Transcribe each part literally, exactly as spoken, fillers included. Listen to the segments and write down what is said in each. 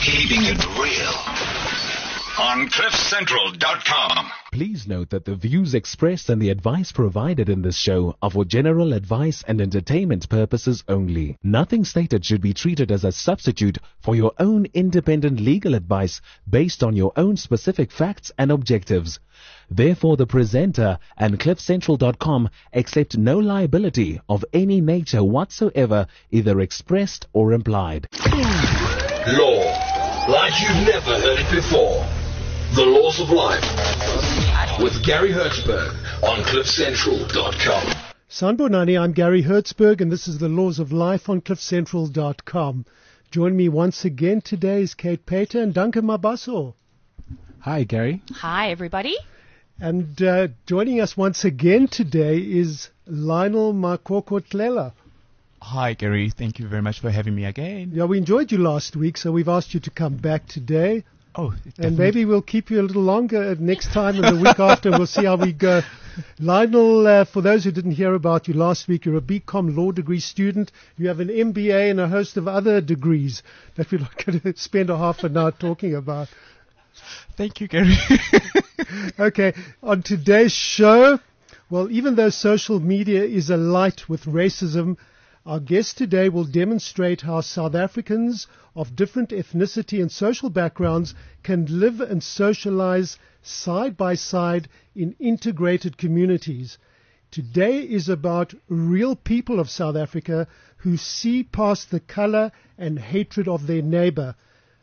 Keeping it real on cliff central dot com. Please note that the views expressed and the advice provided in this show are for general advice and entertainment purposes only. Nothing stated should be treated as a substitute for your own independent legal advice based on your own specific facts and objectives. Therefore, the presenter and cliff central dot com accept no liability of any nature whatsoever, either expressed or implied. Law, like you've never heard it before. The Laws of Life with Gary Hertzberg on cliff central dot com. Sanbonani, I'm Gary Hertzberg, and this is The Laws of Life on cliff central dot com. Join me once again today is Kate Pater and Duncan Mabaso. Hi, Gary. Hi, everybody. And uh, joining us once again today is Lionel Makokotlela. Hi, Gary. Thank you very much for having me again. Yeah, we enjoyed you last week, so we've asked you to come back today. Oh, definitely. And maybe we'll keep you a little longer next time and the week after. We'll see how we go. Lionel, uh, for those who didn't hear about you last week, you're a B Com law degree student. You have an M B A and a host of other degrees that we're not going to spend a half an hour talking about. Thank you, Gary. Okay, on today's show, well, even though social media is alight with racism, our guest today will demonstrate how South Africans of different ethnicity and social backgrounds can live and socialize side by side in integrated communities. Today is about real people of South Africa who see past the color and hatred of their neighbor.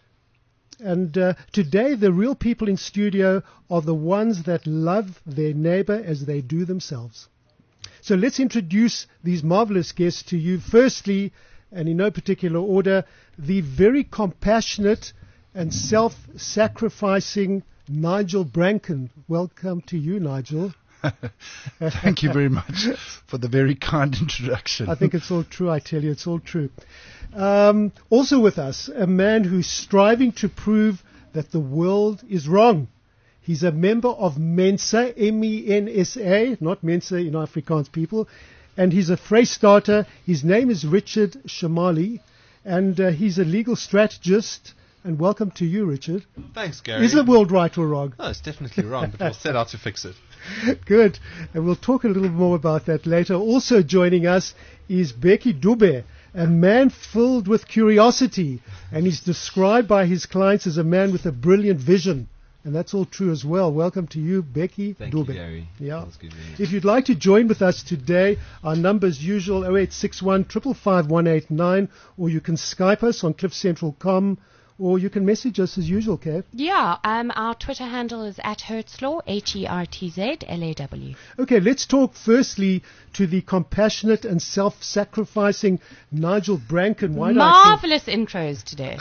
And uh, today, the real people in studio are the ones that love their neighbor as they do themselves. So let's introduce these marvelous guests to you. Firstly, and in no particular order, the very compassionate and self-sacrificing Nigel Branken. Welcome to you, Nigel. Thank you very much for the very kind introduction. I think it's all true, I tell you, it's all true. Um, also with us, a man who's striving to prove that the world is wrong. He's a member of Mensa, M E N S A, not Mensa in Afrikaans people, and he's a Vrystater. His name is Richard Shamali, and uh, he's a legal strategist. And welcome to you, Richard. Thanks, Gary. Is the world right or wrong? No, it's definitely wrong, but we'll set out to fix it. Good. And we'll talk a little more about that later. Also joining us is Becky Dube, a man filled with curiosity, and he's described by his clients as a man with a brilliant vision. And that's all true as well. Welcome to you, Becky Thank Dube. you, Gary. Yeah. Good If you'd like to join with us today, our number is usual oh eight six one, five five five, one eight nine, or you can Skype us on cliff central dot com, or you can message us as usual, Kate. Yeah, um, our Twitter handle is at Hertzlaw, H E R T Z L A W. Okay, let's talk firstly to the compassionate and self-sacrificing Nigel Branken. Why Marvelous intros today.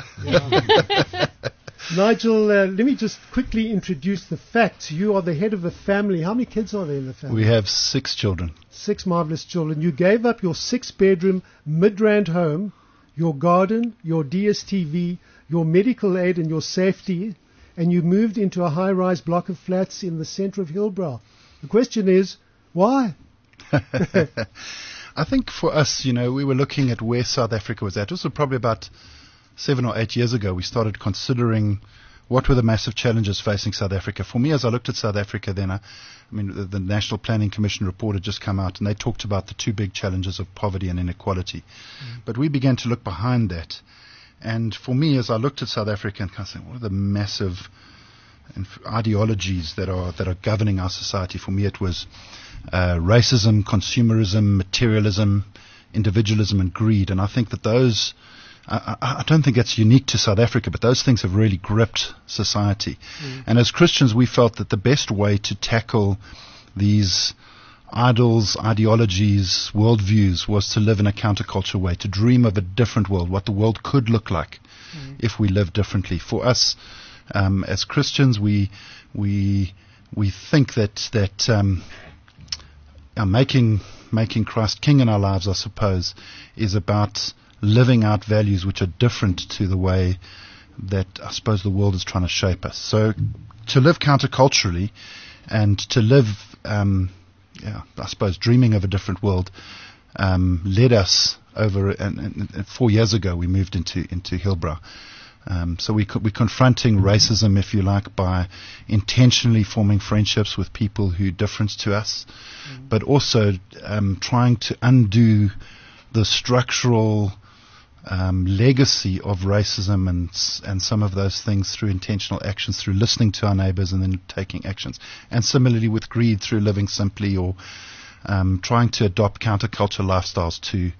Nigel, uh, let me just quickly introduce the facts. You are the head of a family. How many kids are there in the family? We have six children. Six marvelous children. You gave up your six-bedroom Midrand home, your garden, your D S T V, your medical aid and your safety, and you moved into a high-rise block of flats in the center of Hillbrow. The question is, why? I think for us, you know, we were looking at where South Africa was at. It was probably about seven or eight years ago we started considering what were the massive challenges facing South Africa. For me, as I looked at South Africa then, I, I mean, the, the National Planning Commission report had just come out and they talked about the two big challenges of poverty and inequality. Mm. But we began to look behind that. And for me, as I looked at South Africa and kind of saying, what are the massive ideologies that are that are governing our society? For me, it was uh, racism, consumerism, materialism, individualism, and greed. And I think that those, I, I, I don't think that's unique to South Africa, but those things have really gripped society. Mm. And as Christians, we felt that the best way to tackle these idols, ideologies, worldviews was to live in a counterculture way, to dream of a different world, what the world could look like mm. if we lived differently. For us, um, as Christians, we we we think that that um, uh, making making Christ King in our lives, I suppose, is about living out values which are different to the way that I suppose the world is trying to shape us. So, to live counterculturally and to live um, Yeah, I suppose dreaming of a different world um, led us over. And, and, and four years ago, we moved into into Hillbrow. Um, so we co- we're confronting racism, if you like, by intentionally forming friendships with people who are different to us, mm. but also um, trying to undo the structural um, legacy of racism and and some of those things through intentional actions, through listening to our neighbors and then taking actions. And similarly with greed, through living simply or um, trying to adopt counterculture lifestyles to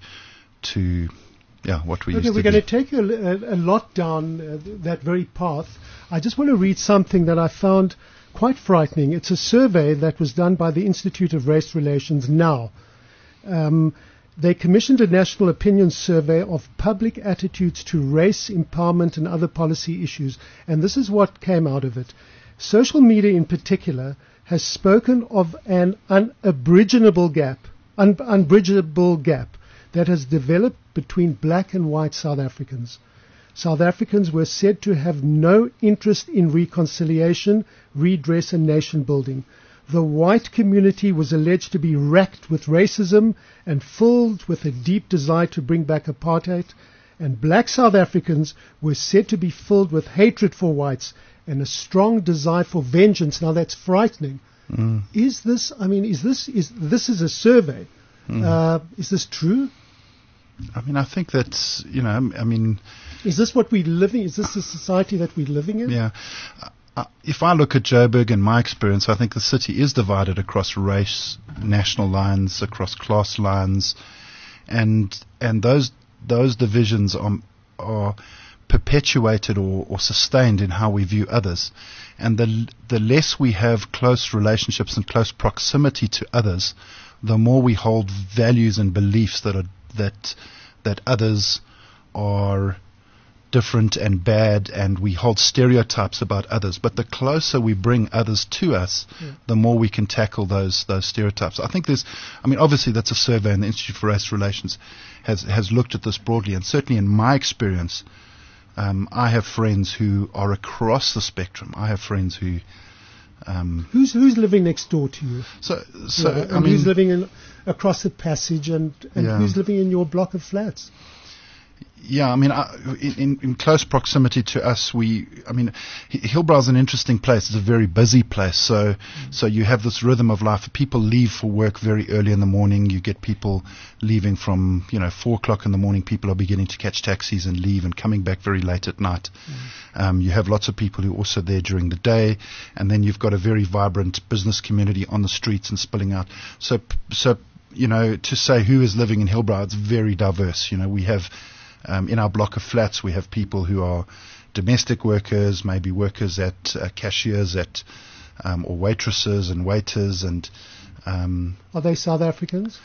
to Yeah, what we okay, used we're to going be. to take you a, a, a lot down uh, that very path. I just want to read something that I found quite frightening. It's a survey that was done by the Institute of Race Relations now. Um, they commissioned a national opinion survey of public attitudes to race, empowerment, and other policy issues. And this is what came out of it. Social media in particular has spoken of an unabridgeable gap, un- unbridgeable gap that has developed between black and white South Africans. South Africans were said to have no interest in reconciliation, redress, and nation building. The white community was alleged to be racked with racism and filled with a deep desire to bring back apartheid, and black South Africans were said to be filled with hatred for whites and a strong desire for vengeance. Now that's frightening. Mm. Is this, I mean, is this, is, this is a survey. Mm. Uh, is this true? I mean, I think that's, you know, I mean... Is this what we're living, is this the society that we're living in? Yeah. Uh, if I look at Joburg and my experience, I think the city is divided across race, national lines, across class lines, and and those those divisions are, are perpetuated or, or sustained in how we view others. And the the less we have close relationships and close proximity to others, the more we hold values and beliefs that are that that others are different and bad, and we hold stereotypes about others. But the closer we bring others to us, yeah. the more we can tackle those those stereotypes. I think there's, I mean, obviously that's a survey, and the Institute for Race Relations has has looked at this broadly. And certainly in my experience, um, I have friends who are across the spectrum. I have friends who. Um, who's who's living next door to you? So, so yeah, and I mean, who's living in across the passage, and, and yeah. who's living in your block of flats? Yeah, I mean, I, in, in close proximity to us, we, I mean, Hillbrow is an interesting place. It's a very busy place. So, mm. so you have this rhythm of life. People leave for work very early in the morning. You get people leaving from, you know, four o'clock in the morning. People are beginning to catch taxis and leave and coming back very late at night. Mm. Um, you have lots of people who are also there during the day. And then you've got a very vibrant business community on the streets and spilling out. So, so, you know, to say who is living in Hillbrow, it's very diverse. You know, we have, Um, in our block of flats, we have people who are domestic workers, maybe workers at uh, cashiers at, um, or waitresses and waiters, and um, are they South Africans?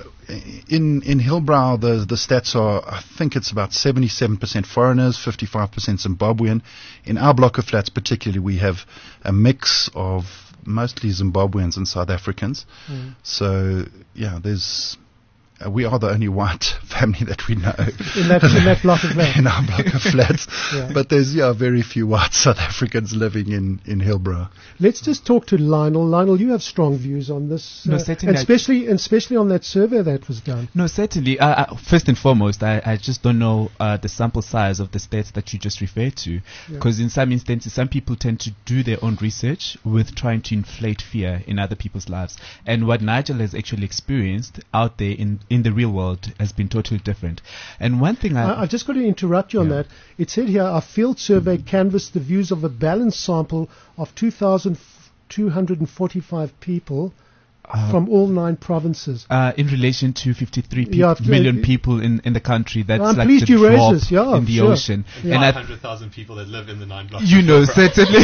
In in Hillbrow, the the stats are, I think it's about seventy-seven percent foreigners, fifty-five percent Zimbabwean. In our block of flats, particularly, we have a mix of mostly Zimbabweans and South Africans. Mm. So yeah, there's. Uh, we are the only white family that we know in that in that block of flats. in our block of flats. Yeah. But there's yeah very few white South Africans living in in Hillbrow. Let's just talk to Lionel. Lionel, you have strong views on this, no, uh, certainly, and especially and especially on that survey that was done. No, certainly. Uh, uh, first and foremost, I, I just don't know uh, the sample size of the stats that you just referred to, because yeah. in some instances, some people tend to do their own research with trying to inflate fear in other people's lives, and what Nigel has actually experienced out there in in the real world has been totally different. And one thing I... I I've just got to interrupt you on yeah. that. It said here, our field survey canvassed the views of a balanced sample of two thousand two hundred forty-five people uh, from all nine provinces. Uh, in relation to fifty-three pe- yeah, million uh, people in, in the country, that's I'm like pleased the you drop raised this. Yeah, in the sure. ocean. Yeah. And five hundred thousand people that live in the nine blocks. You know, certainly.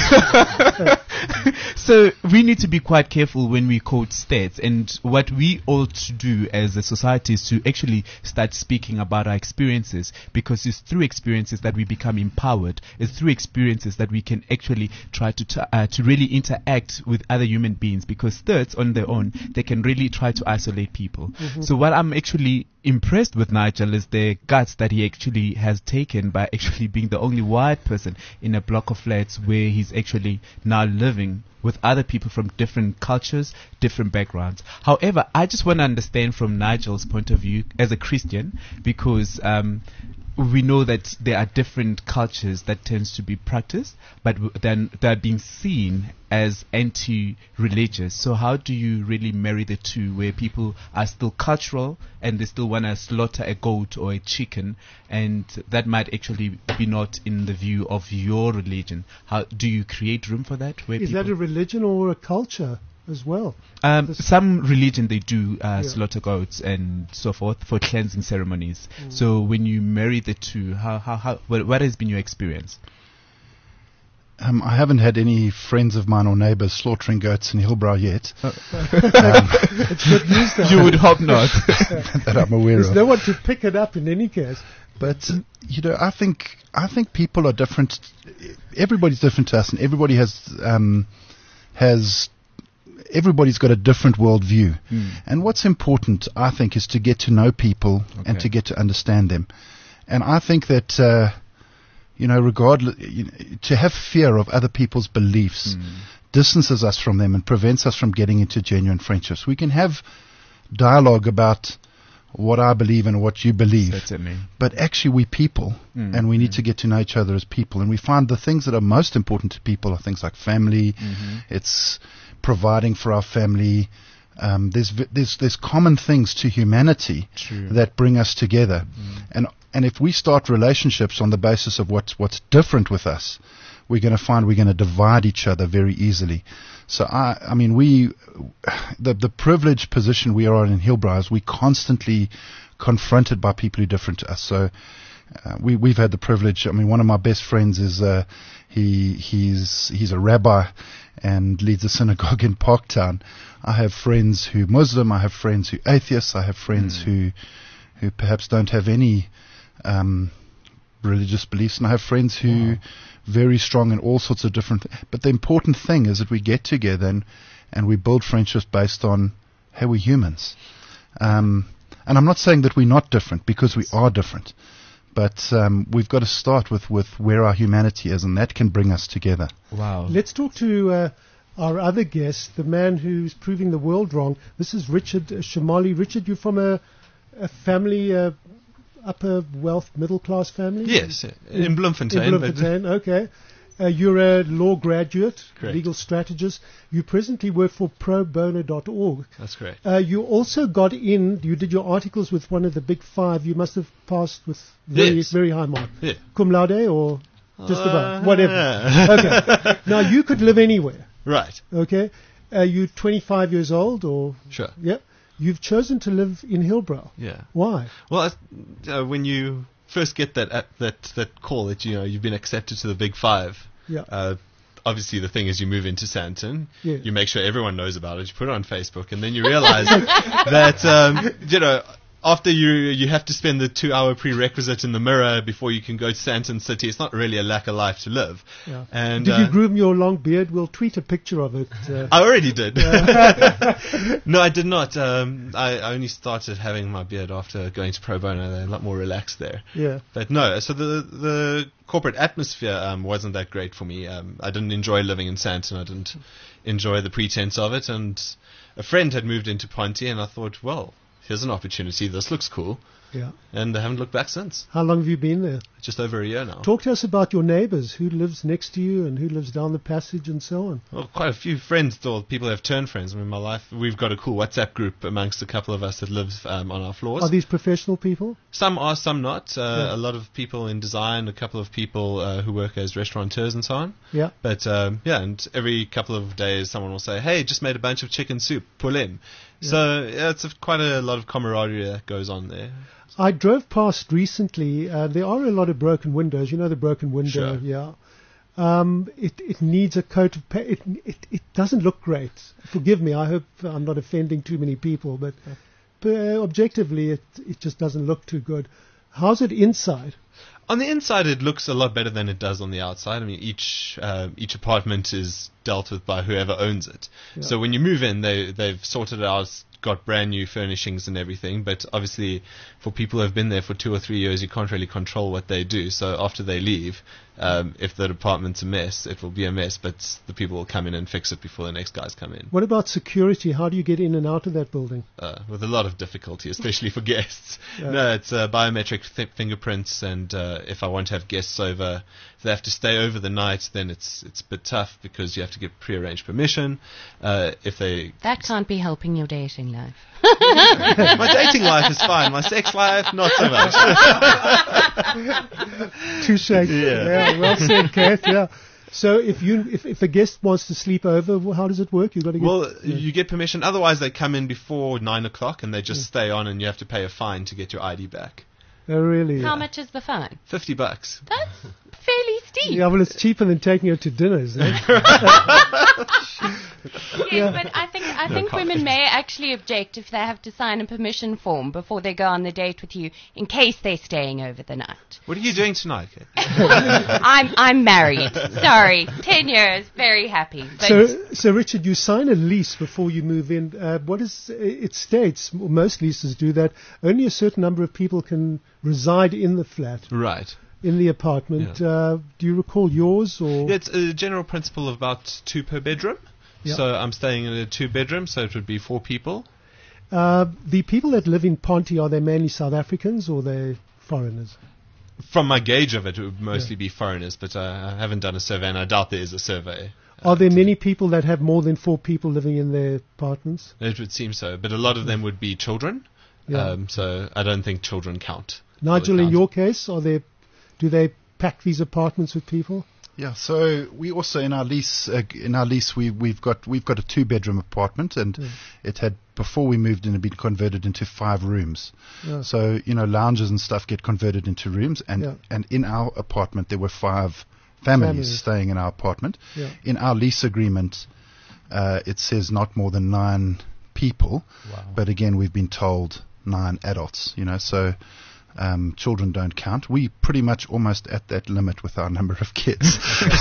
So we need to be quite careful when we quote stats, and what we ought to do as a society is to actually start speaking about our experiences, because it's through experiences that we become empowered. It's through experiences that we can actually try to t- uh, to really interact with other human beings, because stats on their own, they can really try to isolate people. Mm-hmm. So what I'm actually impressed with Nigel is the guts that he actually has taken by actually being the only white person in a block of flats where he's actually now living with other people from different cultures, different backgrounds. However, I just want to understand from Nigel's point of view as a Christian, because um, we know that there are different cultures that tends to be practiced, but w- then they're being seen as anti-religious. So how do you really marry the two, where people are still cultural and they still want to slaughter a goat or a chicken, and that might actually be not in the view of your religion? How do you create room for that? Where Is people that a religion or a culture as well? Um, This- some religion they do uh, Yeah. slaughter goats and so forth for cleansing ceremonies. So when you marry the two, how how how what, what has been your experience? Um, I haven't had any friends of mine or neighbours slaughtering goats in Hillbrow yet. It's good news though. You would hope not. That I'm aware There's of. no one to pick it up in any case. But you know, I think I think people are different. Everybody's different to us, and everybody has um, has everybody's got a different worldview. Mm. And what's important, I think, is to get to know people and Okay. to get to understand them. And I think that uh, you know, regardless, you know, to have fear of other people's beliefs distances us from them and prevents us from getting into genuine friendships. We can have dialogue about what I believe and what you believe. Certainly. But actually, we're people, Mm, and we need to get to know each other as people. And we find the things that are most important to people are things like family. Mm-hmm. It's providing for our family. Um, there's v- there's there's common things to humanity True. that bring us together. And and if we start relationships on the basis of what's what's different with us, we're going to find we're going to divide each other very easily. So I, I mean, we, the the privileged position we are in Hillbrow is we constantly confronted by people who are different to us. So uh, we we've had the privilege. I mean, one of my best friends is uh, he he's he's a rabbi and leads a synagogue in Parktown. I have friends who are Muslim. I have friends who are atheists. I have friends who who perhaps don't have any um, religious beliefs, and I have friends who Wow. very strong in all sorts of different. Th- but the important thing is that we get together and and we build friendships based on how we're humans. Um, and I'm not saying that we're not different, because we are different. But um, we've got to start with, with where our humanity is, and that can bring us together. Wow. Let's talk to uh, our other guest, the man who's proving the world wrong. This is Richard uh, Shamali. Richard, you're from a, a family, uh, upper wealth, middle class family? Yes, in Bloemfontein. In but- Bloemfontein, okay. Uh, you're a law graduate, Correct. legal strategist. You presently work for pro bono dot org. That's correct. Uh, you also got in, you did your articles with one of the big five. You must have passed with very, Yes. very high mark. Yeah. Cum laude or just Uh, about? Whatever. Okay. Now, you could live anywhere, Right. okay? Uh, you're twenty-five years old or? Sure. Yeah. You've chosen to live in Hillbrow. Yeah. Why? Well, uh, when you first get that uh, that that call that you know you've been accepted to the Big Five, Yeah. uh, obviously the thing is you move into Sandton, Yeah. you make sure everyone knows about it, you put it on Facebook, and then you realize that um, you know after you you have to spend the two hour prerequisite in the mirror before you can go to Sandton City. It's not really a lack of life to live. Yeah. And Did uh, you groom your long beard? We'll tweet a picture of it. Uh, I already did. No, I did not. Um, I I only started having my beard after going to pro bono. They're a lot more relaxed there. yeah. But no, so the the corporate atmosphere um, wasn't that great for me. Um, I didn't enjoy living in Sandton. I didn't enjoy the pretense of it. And a friend had moved into Ponty, and I thought, well, here's an opportunity. This looks cool. Yeah. And I haven't looked back since. How long have you been there? Just over a year now. Talk to us about your neighbours. Who lives next to you and who lives down the passage and so on. Well, quite a few friends, or people have turned friends. I mean, my life, we've got a cool WhatsApp group amongst a couple of us that live um, on our floors. Are these professional people? Some are, some not. Uh, Yeah. A lot of people in design, a couple of people uh, who work as restaurateurs and so on. Yeah. But um, yeah, and every couple of days someone will say, hey, just made a bunch of chicken soup, pull in. So yeah, it's a, quite a lot of camaraderie that goes on there. I drove past recently. Uh, there are a lot of broken windows. You know the broken window, Sure. yeah. Um, it it needs a coat of paint. It, it it doesn't look great. Forgive me. I hope I'm not offending too many people, but uh, objectively, it it just doesn't look too good. How's it inside? On the inside, it looks a lot better than it does on the outside. I mean, each uh, each apartment is dealt with by whoever owns it. Yeah. So when you move in, they they've sorted it out, got brand new furnishings and everything. But obviously, for people who have been there for two or three years, you can't really control what they do. So after they leave, Um, if the apartment's a mess, it will be a mess, but the people will come in and fix it before the next guys come in. What about security? How do you get in and out of that building? Uh, with a lot of difficulty, especially for guests. Yeah. No, it's uh, biometric th- fingerprints, and uh, if I want to have guests over, if they have to stay over the night, then it's it's a bit tough because you have to get pre-arranged permission. Uh, if they That can't be helping your dating life. my dating life is fine, my sex life not so much. Touche. Yeah. yeah, well said, Kath. Yeah. So if you if, if a guest wants to sleep over, well, how does it work? You got to get Well, yeah. you get permission. Otherwise, they come in before nine o'clock and they just yeah. stay on, and you have to pay a fine to get your I D back. Oh, really? How yeah. much is the fine? Fifty bucks. That's fairly steep. Yeah, well, it's cheaper than taking her to dinner, isn't it? Yes, Yeah. but I think I No think comment. women may actually object if they have to sign a permission form before they go on the date with you, in case they're staying over the night. What are you doing tonight, Kate? I'm I'm married. Sorry, ten years, very happy. But So, so Richard, you sign a lease before you move in. Uh, what is it states? Most leases do that. Only a certain number of people can reside in the flat, Right. in the apartment. Yeah. Uh, do you recall yours or? Yeah, it's a general principle of about two per bedroom. Yeah. So I'm staying in a two bedroom, so it would be four people. Uh, the people that live in Ponty, are they mainly South Africans or they foreigners? From my gauge of it, it would mostly be foreigners, but uh, I haven't done a survey, and I doubt there is a survey. Uh, Are there to- many people that have more than four people living in their apartments? It would seem so, but a lot of them would be children. Yeah. Um, so I don't think children count. Nigel, Or in count. your case, are there? Do they pack these apartments with people? Yeah, so we also in our lease uh, in our lease we we've got we've got a two bedroom apartment, and Yeah. it had before we moved in had been converted into five rooms. Yeah. So you know lounges and stuff get converted into rooms, and Yeah. and in our apartment there were five families, Families. staying in our apartment. Yeah. In our lease agreement, uh, it says not more than nine people, Wow. but again we've been told nine adults. You know, so. Um, children don't count. We pretty much almost at that limit with our number of kids.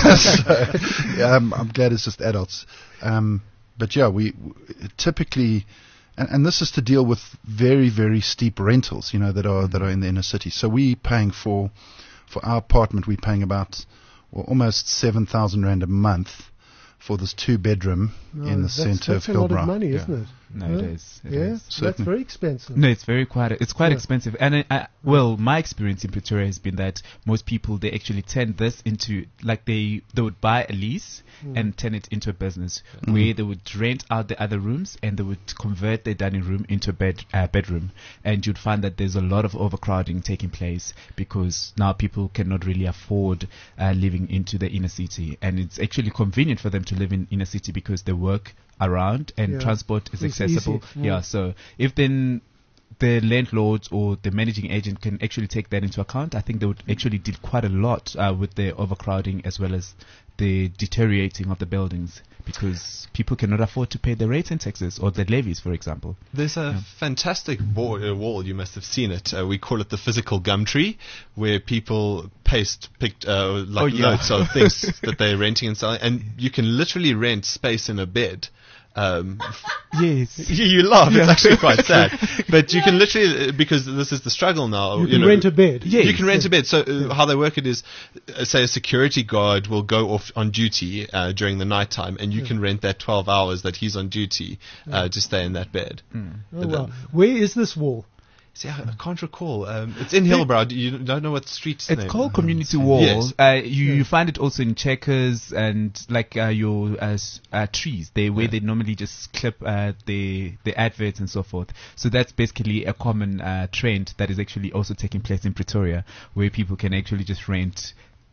so, um, I'm glad it's just adults. Um, but yeah, we w- typically, and, and this is to deal with very, very steep rentals, you know, that are that are in the inner city. So we paying for for our apartment, we're paying about well, almost seven thousand rand a month for this two bedroom No, in the that's, centre that's of a lot Hillbrow. of money, Yeah. isn't it? No, Yeah. it is. It yeah, is. so that's Certainly. very expensive. No, it's very quite. It's quite Yeah. expensive, and I, I, well, my experience in Pretoria has been that most people they actually turn this into like they they would buy a lease Mm. and turn it into a business Mm. where they would rent out the other rooms and they would convert their dining room into a bed uh, bedroom, and you'd find that there's a lot of overcrowding taking place because now people cannot really afford uh, living into the inner city, and it's actually convenient for them to live in inner city because they work around and Yeah. transport is It's accessible. easy. Mm. Yeah, so if then the landlords or the managing agent can actually take that into account, I think they would actually deal quite a lot uh, with the overcrowding as well as the deteriorating of the buildings because people cannot afford to pay the rates and taxes or the levies, for example. There's a Yeah. fantastic wall, uh, wall, you must have seen it. Uh, we call it the physical gum tree, where people paste picked, uh, like Oh, yeah. notes of things that they're renting and selling, and you can literally rent space in a bed. Um, Yes. you, you laugh, Yeah. it's actually quite sad. But you can literally, uh, because this is the struggle now. You can know, rent a bed. Yeah. You can rent Yeah. a bed. So uh, how they work it is, uh, say a security guard will go off on duty uh, during the night time, and you can rent that twelve hours that he's on duty uh, to stay in that bed. Mm. Oh, But, wow. um, Where is this wall? See, I, I can't recall. Um, it's in Hillbrow. Do You don't know what street's It's name. called Community Wall. Yes. Uh, you, Yeah. you find it also in Checkers and like uh, your uh, s- uh, trees. They where Yeah. they normally just clip uh, the the adverts and so forth. So that's basically a common uh, trend that is actually also taking place in Pretoria, where people can actually just rent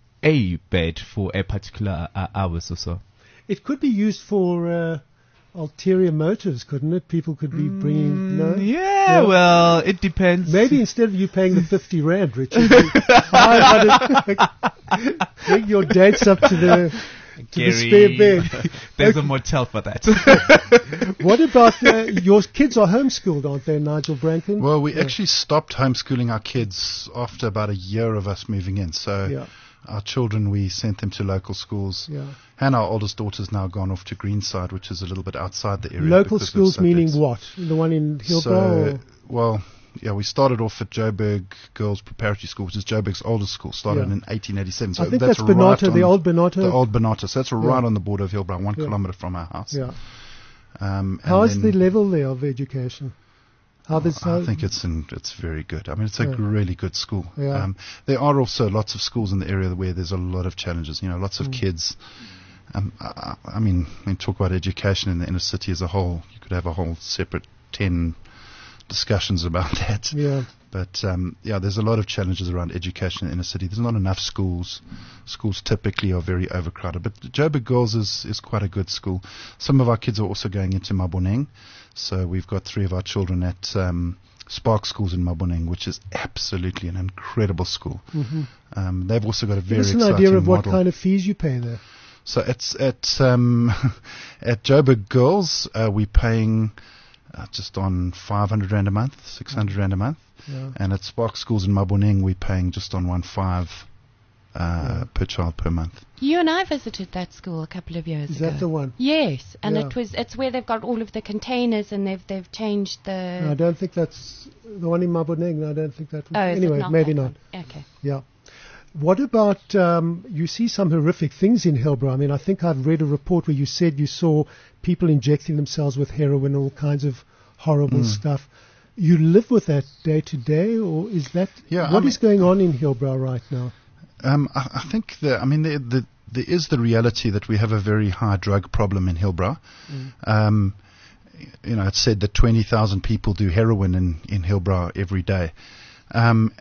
a bed for a particular uh, hours or so. It could be used for uh, ulterior motives, couldn't it? People could be bringing. No? Yeah, Yeah. well, it depends. Maybe instead of you paying the fifty rand, Richard, you hire one- bring your dates up to the to the spare bed. There's a motel for that. What about uh, your kids are homeschooled, aren't they, Nigel Branken? Well, we Yeah. actually stopped homeschooling our kids after about a year of us moving in. So Yeah. our children, we sent them to local schools. Yeah. And our oldest daughter's now gone off to Greenside, which is a little bit outside the area. Local because of schools meaning subjects. what? The one in Hillbrow? So, or- well, yeah, we started off at Joburg Girls Preparatory School, which is Joburg's oldest school, started Yeah. in eighteen eighty-seven. So I think that's, that's Benoto, right the on- old Benoto. The old Benoto. So that's right Yeah. on the border of Hillbrow, one Yeah. kilometre from our house. Yeah. Um, and How is then- the level there of education? How Oh, this, I think it's in, it's very good. I mean, it's a Yeah. really good school. Yeah. Um, there are also lots of schools in the area where there's a lot of challenges. You know, lots of Mm. kids. Um, I, I mean, when you talk about education in the inner city as a whole, you could have a whole separate ten discussions about that. Yeah. But um, yeah, there's a lot of challenges around education in the inner city. There's not enough schools. Schools typically are very overcrowded. But Joburg Girls is, is quite a good school. Some of our kids are also going into Maboneng. So we've got three of our children at um, Spark Schools in Maboneng, which is absolutely an incredible school. Mhm. Um, they've also got a Give very us an exciting idea of what model. kind of fees you pay there. So it's at um, at Joburg Girls, uh, we're paying uh, just on five hundred rand a month, six hundred rand a month. Yeah. And at Spark Schools in Maboneng, we're paying just on one five uh, Yeah. per child per month. You and I visited that school a couple of years Is ago. that the one? Yes, and Yeah. it was it's where they've got all of the containers and they've they've changed the. No, I don't think that's the one in Maboneng. No, I don't think that. oh, is anyway, it not maybe that not. one? Okay. Yeah. What about, um, you see some horrific things in Hillbrow. I mean, I think I've read a report where you said you saw people injecting themselves with heroin, all kinds of horrible Mm. stuff. You live with that day to day, or is that, Yeah, I what mean- is going on in Hillbrow right now? Um, I, I think that, I mean, the, the, there is the reality that we have a very high drug problem in Hillbrow. Mm. Um, you know, it's said that twenty thousand people do heroin in, in Hillbrow every day. Um,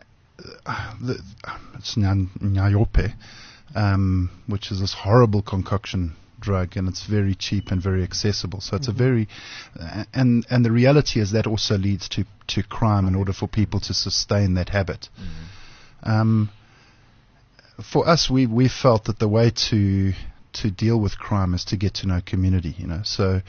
the, it's Nya- Nyayope, um, which is this horrible concoction drug, and it's very cheap and very accessible. So it's Mhm. a very, uh, and and the reality is that also leads to, to crime in order for people to sustain that habit. Um, for us, we we felt that the way to to deal with crime is to get to know community. You know, so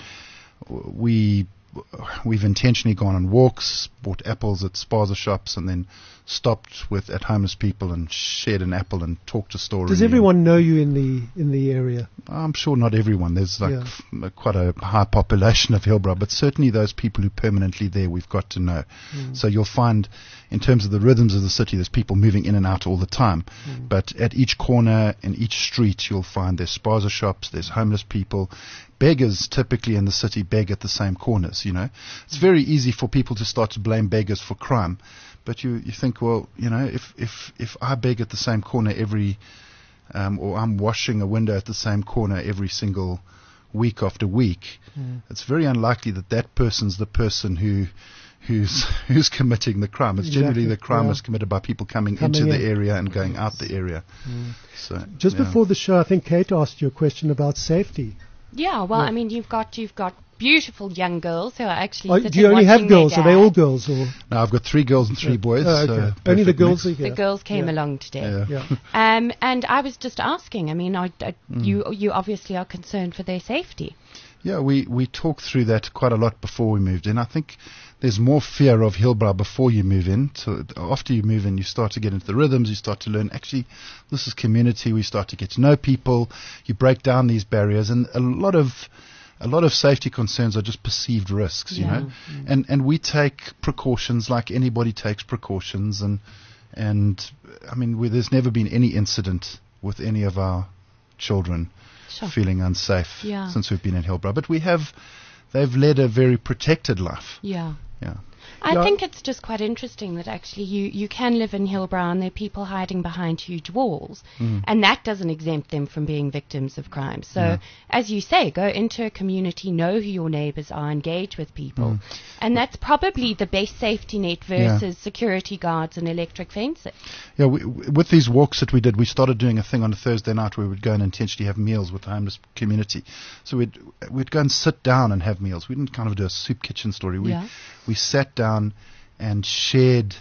w- we we've intentionally gone on walks, bought apples at spaza shops, and then stopped with at homeless people and shared an apple and talked a story. Does everyone know you in the in the area? I'm sure not everyone. There's like Yeah. f- quite a high population of Hillbrow, but certainly those people who are permanently there, we've got to know. Mm. So you'll find, in terms of the rhythms of the city, there's people moving in and out all the time. Mm. But at each corner, in each street, you'll find there's spaza shops, there's homeless people. Beggars typically in the city beg at the same corners, you know. It's very easy for people to start to blame beggars for crime. But you, you think, well, you know, if, if, if I beg at the same corner every, um, or I'm washing a window at the same corner every single week after week, Mm. it's very unlikely that that person's the person who, who's, who's committing the crime. It's generally Exactly, the crime yeah. is committed by people coming, Coming into in. the area and going out the area. Mm. So Just yeah. before the show, I think Kate asked you a question about safety. Yeah, well, Yeah. I mean, you've got you've got beautiful young girls who are actually. Oh, sitting do you only have watching their girls? Are they dad. all girls? Or Now I've got three girls and three Yeah. boys. Oh, so okay. Only the perfect girls mix. are here. The girls came Yeah. along today. Yeah. Yeah. Um, and I was just asking. I mean, I, I, Mm. you you obviously are concerned for their safety. Yeah, we, we talked through that quite a lot before we moved in. I think there's more fear of Hillbrow before you move in. So after you move in, you start to get into the rhythms. You start to learn, actually, this is community. We start to get to know people. You break down these barriers. And a lot of a lot of safety concerns are just perceived risks, you Yeah. know. And and we take precautions like anybody takes precautions. And, and I mean, we, there's never been any incident with any of our children Sure. feeling unsafe Yeah. since we've been in Hillbrow. But we have, they've led a very protected life. Yeah. Yeah. I Yeah. think it's just quite interesting that actually you, you can live in Hillbrow and there are people hiding behind huge walls, Mm. and that doesn't exempt them from being victims of crime. So, Yeah. as you say, go into a community, know who your neighbours are, engage with people, Mm. and that's probably the best safety net Yeah. versus security guards and electric fencing. Yeah, we, with these walks that we did, we started doing a thing on a Thursday night where we'd go and intentionally have meals with the homeless community. So we'd we'd go and sit down and have meals. We didn't kind of do a soup kitchen story. We Yeah. we sat down and shared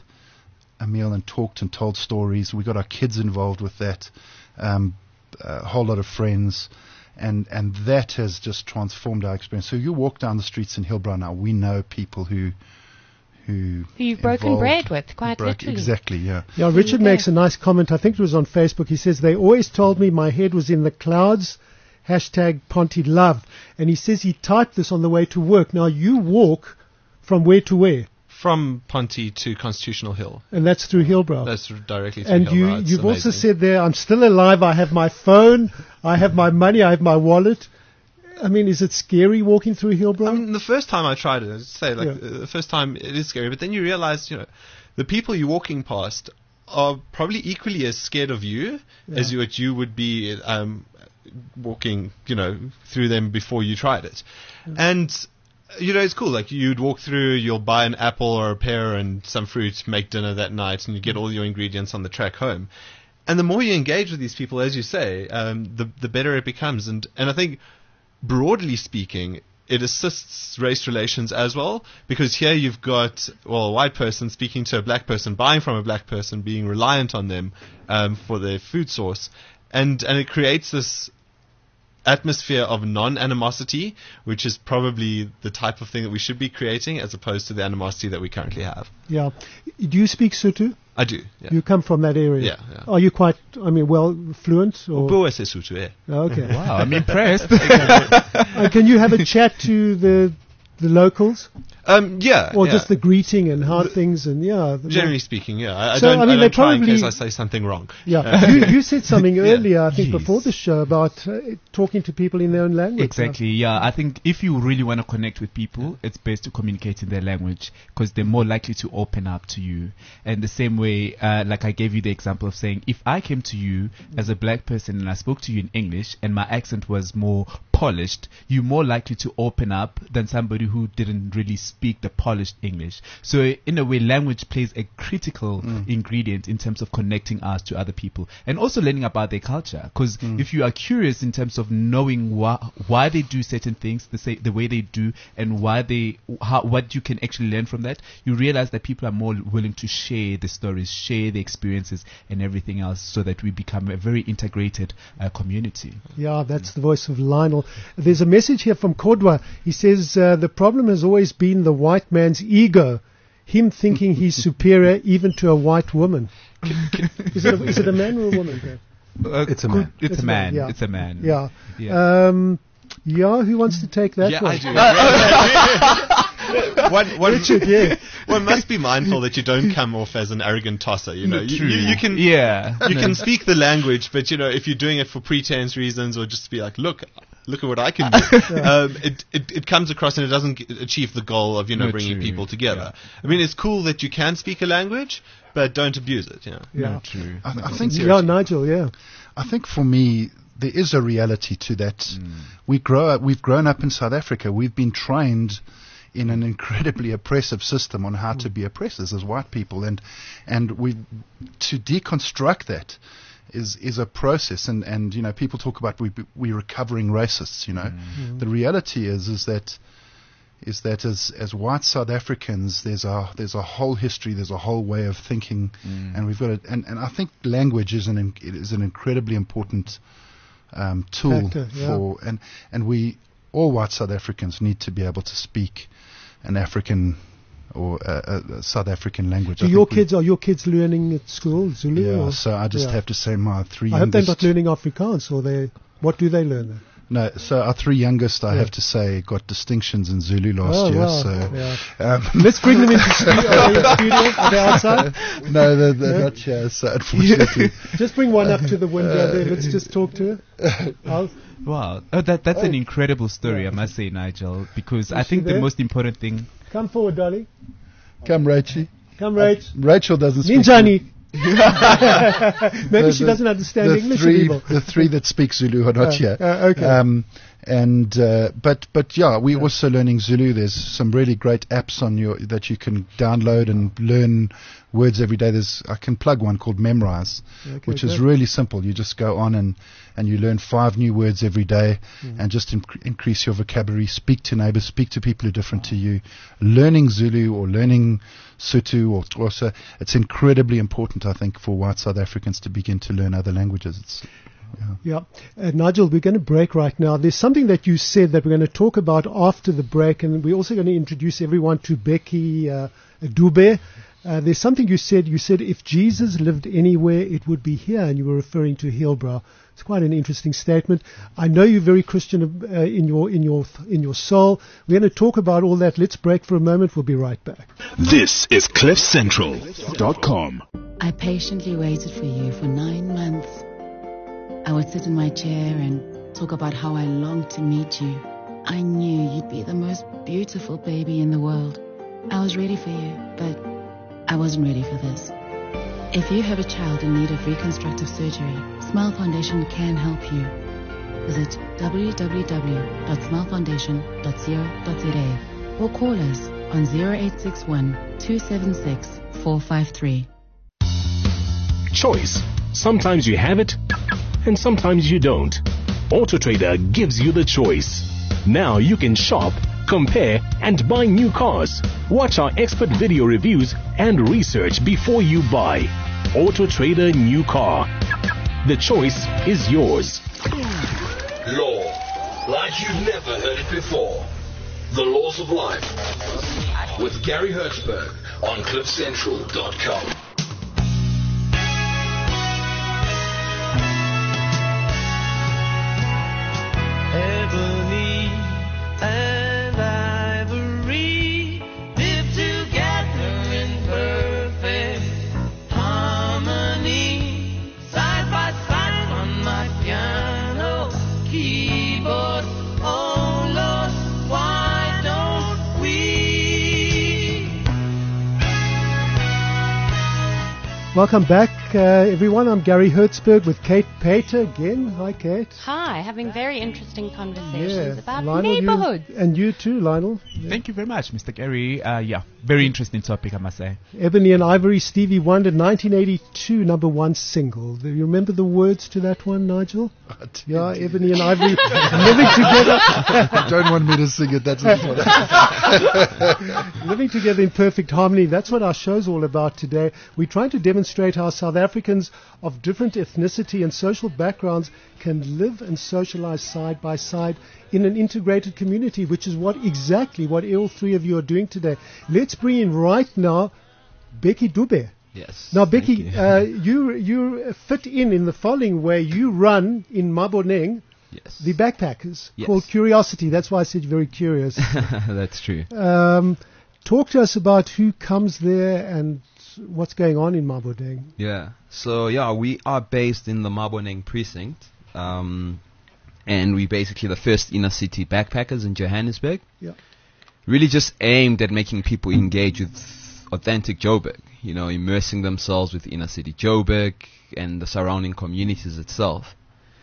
a meal and talked and told stories. We got our kids involved with that, um, a whole lot of friends, and and that has just transformed our experience. So you walk down the streets in Hillbrow now, we know people who who Who you've broken involved- bread with, quite broke- literally. Exactly, yeah. Yeah, Richard Yeah. makes a nice comment. I think it was on Facebook. He says, they always told me my head was in the clouds, hashtag Ponty love. And he says he typed this on the way to work. Now, you walk from where to where? From Ponty to Constitutional Hill. And that's through Hillbrow. That's directly through and Hillbrow. you, It's you've also amazing. said there, I'm still alive, I have my phone, I have my money, I have my wallet. I mean, is it scary walking through Hillbrow? I mean, the first time I tried it, I'd say like Yeah. uh, the first time it is scary, but then you realize, you know, the people you're walking past are probably equally as scared of you Yeah. as you, what you would be um, walking, you know, through them before you tried it. And you know, it's cool. Like, you'd walk through, you'll buy an apple or a pear and some fruit, make dinner that night, and you get all your ingredients on the track home. And the more you engage with these people, as you say, um, the the better it becomes. And and I think, broadly speaking, it assists race relations as well, because here you've got, well, a white person speaking to a black person, buying from a black person, being reliant on them um, for their food source. And and it creates this atmosphere of non-animosity, which is probably the type of thing that we should be creating, as opposed to the animosity that we currently have. Yeah. Do you speak Sotho? I do. Yeah. You come from that area? Yeah, yeah. Are you quite, I mean, well, fluent? Or? Boa Sesotho, eh? Okay. Wow, I'm impressed. Uh, can you have a chat to the the locals? Um, yeah. Or yeah. just the greeting and how things and, yeah. the- Generally speaking, yeah. I, I So, don't, I mean, I they don't try in probably- case I say something wrong. Yeah. you, you said something Yeah. earlier, I think, Yes. before the show about uh, talking to people in their own language. Exactly, yeah. I think if you really want to connect with people, it's best to communicate in their language, because they're more likely to open up to you. And the same way, uh, like I gave you the example of saying, if I came to you as a black person and I spoke to you in English and my accent was more polished, you're more likely to open up than somebody who didn't really speak the polished English. So in a way, language plays a critical ingredient in terms of connecting us to other people, and also learning about their culture. Because if you are curious in terms of knowing why why they do certain things the say the way they do, and why they how what you can actually learn from that, you realize that people are more willing to share the stories, share the experiences, and everything else, so that we become a very integrated uh, community. Yeah, that's the voice of Lionel. There's a message here from Kodwa. He says, uh, the problem has always been the white man's ego, him thinking he's superior even to a white woman. is, it a, is it a man or a woman? Uh, It's a could- man. It's, It's a a man. man, yeah. It's a man. Yeah. Yeah. Um, yeah, who wants to take that Yeah, one? I do. one, one, Richard, yeah. one must be mindful that you don't come off as an arrogant tosser. You know, you, True. you, you can Yeah. you No. can speak the language, but you know, if you're doing it for pretense reasons or just to be like, look, look at what I can do, um, it, it it comes across and it doesn't g- achieve the goal of you know No, bringing true. people together. I mean, it's cool that you can speak a language, but don't abuse it. You know. Yeah. True. I, I think Yeah, Nigel, yeah. I think for me, there is a reality to that. We grow up, we've grown up in South Africa. We've been trained in an incredibly oppressive system on how to be oppressors as white people, and and we to deconstruct that is is a process. And, and you know, people talk about we we recovering racists. You know, the reality is is that is that as as white South Africans, there's a there's a whole history, there's a whole way of thinking, and we've got it. And, and I think language is an in- it is an incredibly important um, tool Factor, yeah. for and and we all white South Africans need to be able to speak an African or a, a, a South African language. Do I your think we- kids, are your kids learning at school Zulu? Yeah, or? so I just Yeah. have to say my three I hope they're youngest. not learning Afrikaans, or they, what do they learn then? No, so our three youngest, I Yeah. have to say, got distinctions in Zulu last Oh, year. wow. So Yeah. um, Let's bring them into stu- are they in studio. Are they outside? no, they're, they're Yeah. not here. So unfortunately, Just bring one up to the window there. Let's just talk to her. I'll, Wow, oh, that that's an Oh. incredible story, Yeah. I must say, Nigel. Because I Is she think the there? most important thing. come forward, darling. come, Rachel. Come, Rach. Rachel doesn't speak. Ninjani. Maybe The- she the- doesn't understand the English three, anymore. the three that speak Zulu are not Uh, here. uh, okay. Um, and uh, but but yeah, we're also learning Zulu. There's some really great apps on your that you can download and learn words every day. There's I can plug one called Memrise, Okay, which is good. really simple. You just go on and and you learn five new words every day, Mm. and just inc- increase your vocabulary. Speak to neighbors. Speak to people who are different to you. Learning Zulu or learning Sotho or Xhosa, it's incredibly important, I think, for white South Africans to begin to learn other languages. It's, Yeah. Uh, Nigel, we're going to break right now. There's something that you said that we're going to talk about after the break, and we're also going to introduce everyone to Becky uh, Dube. Uh, there's something you said. You said if Jesus lived anywhere, it would be here, and you were referring to Hillbrow. It's quite an interesting statement. I know you're very Christian uh, in your in your in your soul. We're going to talk about all that. Let's break for a moment. We'll be right back. This is cliff central dot com. I patiently waited for you for nine months. I would sit in my chair and talk about how I longed to meet you. I knew you'd be the most beautiful baby in the world. I was ready for you, but I wasn't ready for this. If you have a child in need of reconstructive surgery, Smile Foundation can help you. Visit w w w dot smile foundation dot co dot z a or call us on zero eight six one, two seven six, four five three. Choice. Sometimes you have it, and sometimes you don't. AutoTrader gives you the choice. Now you can shop, compare, and buy new cars. Watch our expert video reviews and research before you buy. AutoTrader New Car. The choice is yours. Law, like you've never heard it before. The Laws of Life with Gary Hertzberg on cliff central dot com. Ebony and ivory live together in perfect harmony, side by side on my piano keyboard. Oh Lord, why don't we? Welcome back, uh, everyone. I'm Gary Hertzberg with Kate Pater again. Hi, Kate. Hi, having very interesting conversations Yeah. about Lionel, you- neighborhoods. and you too, Lionel. Thank you very much, Mister Gary. Uh, yeah, very interesting topic, I must say. Ebony and Ivory, Stevie Wonder, nineteen eighty-two, number one single. Do you remember the words to that one, Nigel? Yeah, Ebony and Ivory living together. Don't want me to sing it. That's what Living together in perfect harmony. That's what our show's all about today. We're trying to demonstrate how South Africans of different ethnicity and social backgrounds can live and socialize side by side in an integrated community, which is what exactly what all three of you are doing today. Let's bring in right now Becky Dube. Yes. Now, Becky, you. Uh, you you fit in in the following way. You run in Maboneng, yes, the backpackers, yes, called Curiosity. That's why I said you're very curious. That's true. Um, talk to us about who comes there and what's going on in Maboneng. Yeah. So, yeah, we are based in the Maboneng precinct. Um, and we're basically the first inner city backpackers in Johannesburg. Yeah. Really just aimed at making people engage with authentic Joburg, you know, immersing themselves with inner city Joburg and the surrounding communities itself.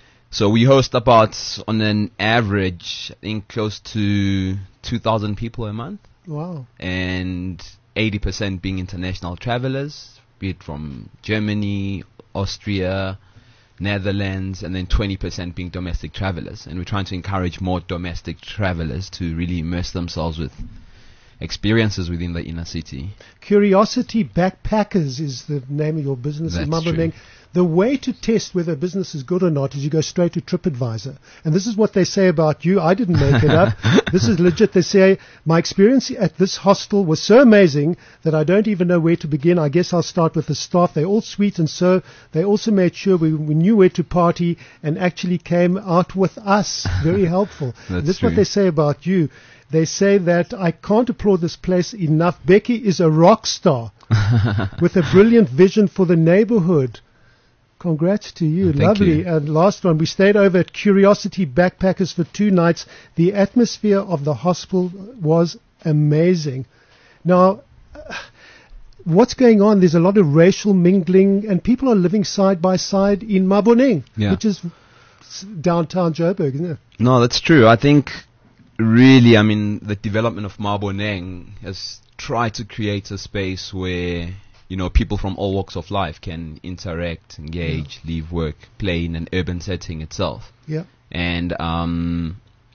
So we host about, on an average, I think close to two thousand people a month. Wow. And eighty percent being international travelers, be it from Germany, Austria, Netherlands, and then twenty percent being domestic travelers. And we're trying to encourage more domestic travelers to really immerse themselves with experiences within the inner city. Curiosity Backpackers is the name of your business in That's Maboneng. true. The way to test whether a business is good or not is you go straight to TripAdvisor. And this is what they say about you. I didn't make it up. This is legit. They say, my experience at this hostel was so amazing that I don't even know where to begin. I guess I'll start with the staff. They're all sweet, and so they also made sure we, we knew where to party and actually came out with us. Very helpful. That's This is true. what they say about you. They say that I can't applaud this place enough. Becky is a rock star with a brilliant vision for the neighborhood. Congrats to you. Thank Lovely. you. And last one, we stayed over at Curiosity Backpackers for two nights. The atmosphere of the hostel was amazing. Now, uh, what's going on? There's a lot of racial mingling, and people are living side by side in Maboneng, Yeah. which is s- downtown Joburg, isn't it? No, that's true. I think really, I mean, the development of Maboneng has tried to create a space where, you know, people from all walks of life can interact, engage, live, work, play in an urban setting itself. Yeah. And um,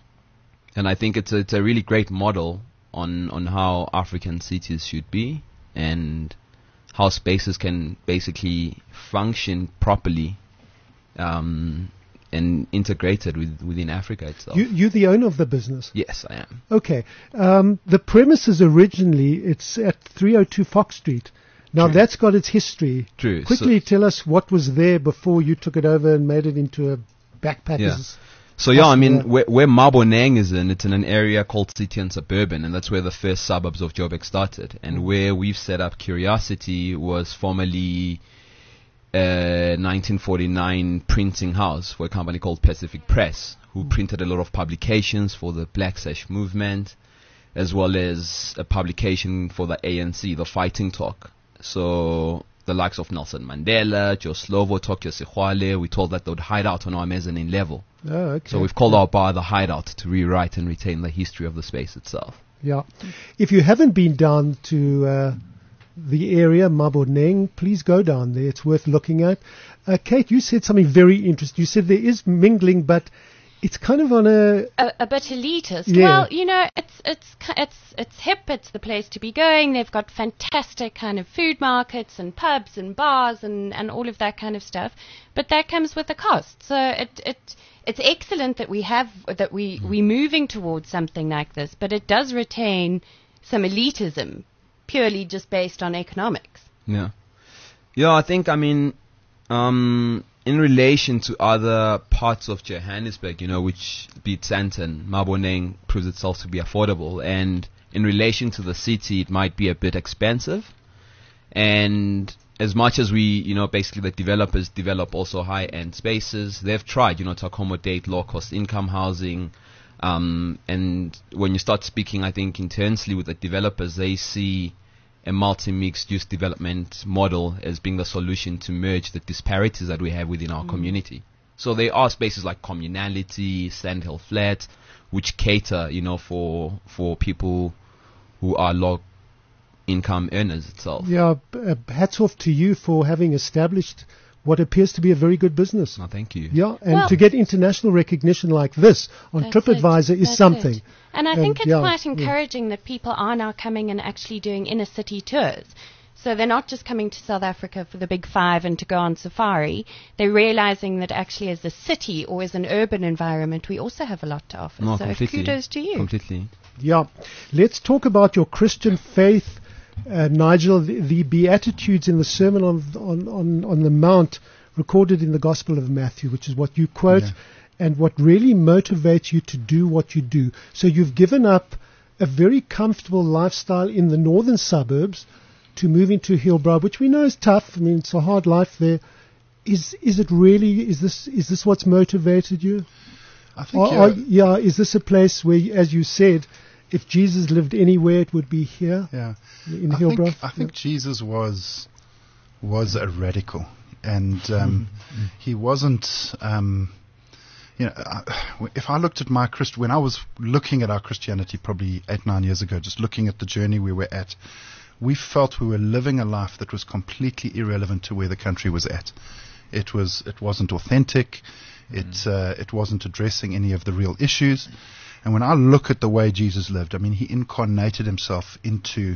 and I think it's a, it's a really great model on on how African cities should be and how spaces can basically function properly um, and integrated with, within Africa itself. You, you're the owner of the business. Yes, I am. Okay. Um, the premises originally, it's at three oh two Fox Street. Now True. that's got its history. True. Quickly So- tell us what was there before you took it over and made it into a backpackers. Yeah. So yeah, I mean, hostel. where, where Maboneng is in, it's in an area called City and Suburban, and that's where the first suburbs of Joburg started. And Mm. where we've set up Curiosity was formerly a nineteen forty-nine printing house for a company called Pacific Press, who printed a lot of publications for the Black Sash movement, as well as a publication for the A N C, the Fighting Talk. So the likes of Nelson Mandela, Joe Slovo, Tokyo Sexwale, we told that they would hide out on our mezzanine level. Oh, okay. So we've called our bar the Hideout to rewrite and retain the history of the space itself. Yeah. If you haven't been down to uh, the area, Maboneng, please go down there. It's worth looking at. Uh, Kate, you said something very interesting. You said there is mingling, but it's kind of on a... A, a bit elitist. Yeah. Well, you know, it's it's ki- it's it's hip. It's the place to be going. They've got fantastic kind of food markets and pubs and bars and, and all of that kind of stuff. But that comes with a cost. So it it it's excellent that we have that we Mm. we're moving towards something like this. But it does retain some elitism, purely just based on economics. Yeah. Yeah, I think, I mean, um, in relation to other parts of Johannesburg, you know, which beat Sandton, Maboneng proves itself to be affordable. And in relation to the city, it might be a bit expensive. And as much as we, you know, basically the developers develop also high-end spaces, they've tried, you know, to accommodate low-cost income housing. Um, and when you start speaking, I think, intensely with the developers, they see a multi-mixed use development model as being the solution to merge the disparities that we have within our Mm. community. So there are spaces like Communality, Sandhill Flat, which cater, you know, for for people who are low income earners itself. Yeah, b- uh, hats off to you for having established what appears to be a very good business. No, thank you. Yeah, and Well- to get international recognition like this on That's TripAdvisor it. is That's something. it. And I think it's yeah, quite yeah. encouraging that people are now coming and actually doing inner city tours. So they're not just coming to South Africa for the big five and to go on safari. They're realizing that actually as a city or as an urban environment, we also have a lot to offer. No, so completely. kudos to you. Completely. Yeah. Let's talk about your Christian faith, uh, Nigel. The, the Beatitudes in the Sermon on, on, on, on the Mount recorded in the Gospel of Matthew, which is what you quote, Yeah. and what really motivates you to do what you do. So you've given up a very comfortable lifestyle in the northern suburbs to move into Hillbrow, which we know is tough. I mean, it's a hard life there. Is is it really? Is this is this what's motivated you? I think, Or- yeah, or- yeah. Is this a place where, as you said, if Jesus lived anywhere, it would be here yeah. in I Hillbrow? think, I think Jesus was was a radical, and um, he wasn't. Um, you know, I, if I looked at my Christ, when I was looking at our Christianity, probably eight nine years ago, just looking at the journey we were at, we felt we were living a life that was completely irrelevant to where the country was at. It was. It wasn't authentic. It uh, it wasn't addressing any of the real issues. And when I look at the way Jesus lived, I mean, he incarnated himself into.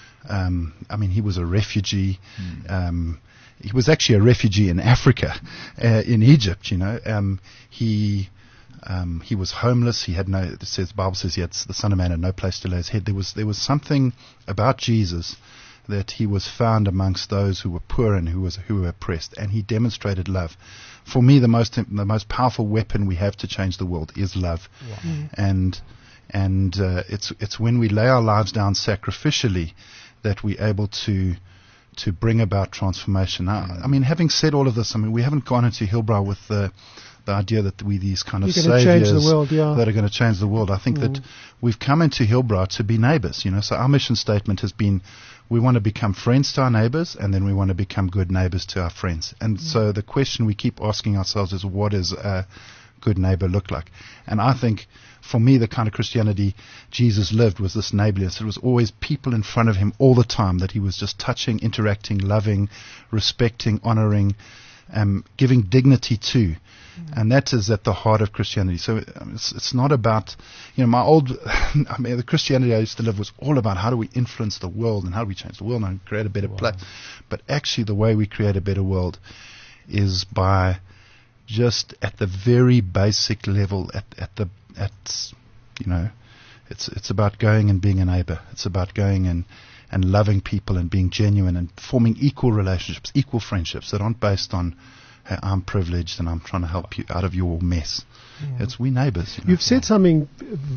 Um, I mean, he was a refugee. Um, he was actually a refugee in Africa, uh, in Egypt. You know, um, he um, he was homeless. He had no. It says the Bible says he had, the Son of Man had no place to lay his head. There was there was something about Jesus that he was found amongst those who were poor and who was who were oppressed, and he demonstrated love. For me, the most the most powerful weapon we have to change the world is love, Mm. and and uh, it's it's when we lay our lives down sacrificially that we're able to to bring about transformation. Now, I mean, having said all of this, I mean, we haven't gone into Hillbrow with the the idea that we these kind of You're gonna change saviors the world, yeah. that are going to change the world. I think that Mm. we've come into Hillbrow to be neighbors. You know, so our mission statement has been. We want to become friends to our neighbors, and then we want to become good neighbors to our friends. And so the question we keep asking ourselves is, what does a good neighbor look like? And I think, for me, the kind of Christianity Jesus lived was this neighborliness. It was always people in front of him all the time that he was just touching, interacting, loving, respecting, honoring, um, giving dignity to. And that is at the heart of Christianity. So um, it's, it's not about, you know, my old, I mean, the Christianity I used to live was all about how do we influence the world and how do we change the world and create a better place. But actually the way we create a better world is by just at the very basic level, at, at the, at, you know, it's, it's about going and being a neighbor. It's about going and, and loving people and being genuine and forming equal relationships, equal friendships that aren't based on, hey, I'm privileged and I'm trying to help you out of your mess. Mm. It's we neighbors. You know? You've said something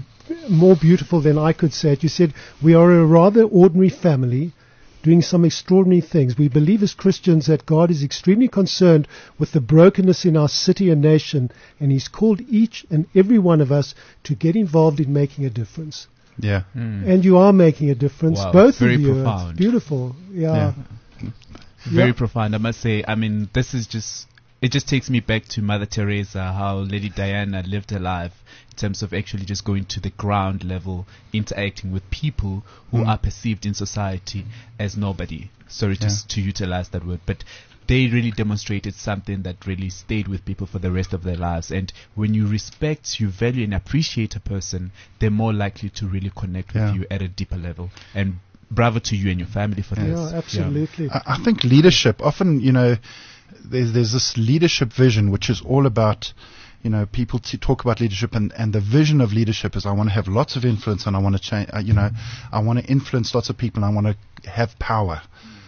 more beautiful than I could say it. You said, we are a rather ordinary family doing some extraordinary things. We believe as Christians that God is extremely concerned with the brokenness in our city and nation, and He's called each and every one of us to get involved in making a difference. Yeah. Mm. And you are making a difference, wow, both very of you. profound. It's beautiful. Yeah. yeah. Very yeah. profound, I must say. I mean, this is just, it just takes me back to Mother Teresa, how Lady Diana lived her life in terms of actually just going to the ground level, interacting with people who mm. are perceived in society as nobody. Sorry to, yeah. s- to utilize that word, but they really demonstrated something that really stayed with people for the rest of their lives. And when you respect, you value and appreciate a person, they're more likely to really connect yeah. with you at a deeper level. And bravo to you and your family for yeah. this. Yeah, absolutely. Yeah. I, I think leadership, often, you know, there's, there's this leadership vision which is all about, you know, people to talk about leadership, and, and the vision of leadership is I want to have lots of influence and I want to change, uh, you know, I want to influence lots of people and I want to have power.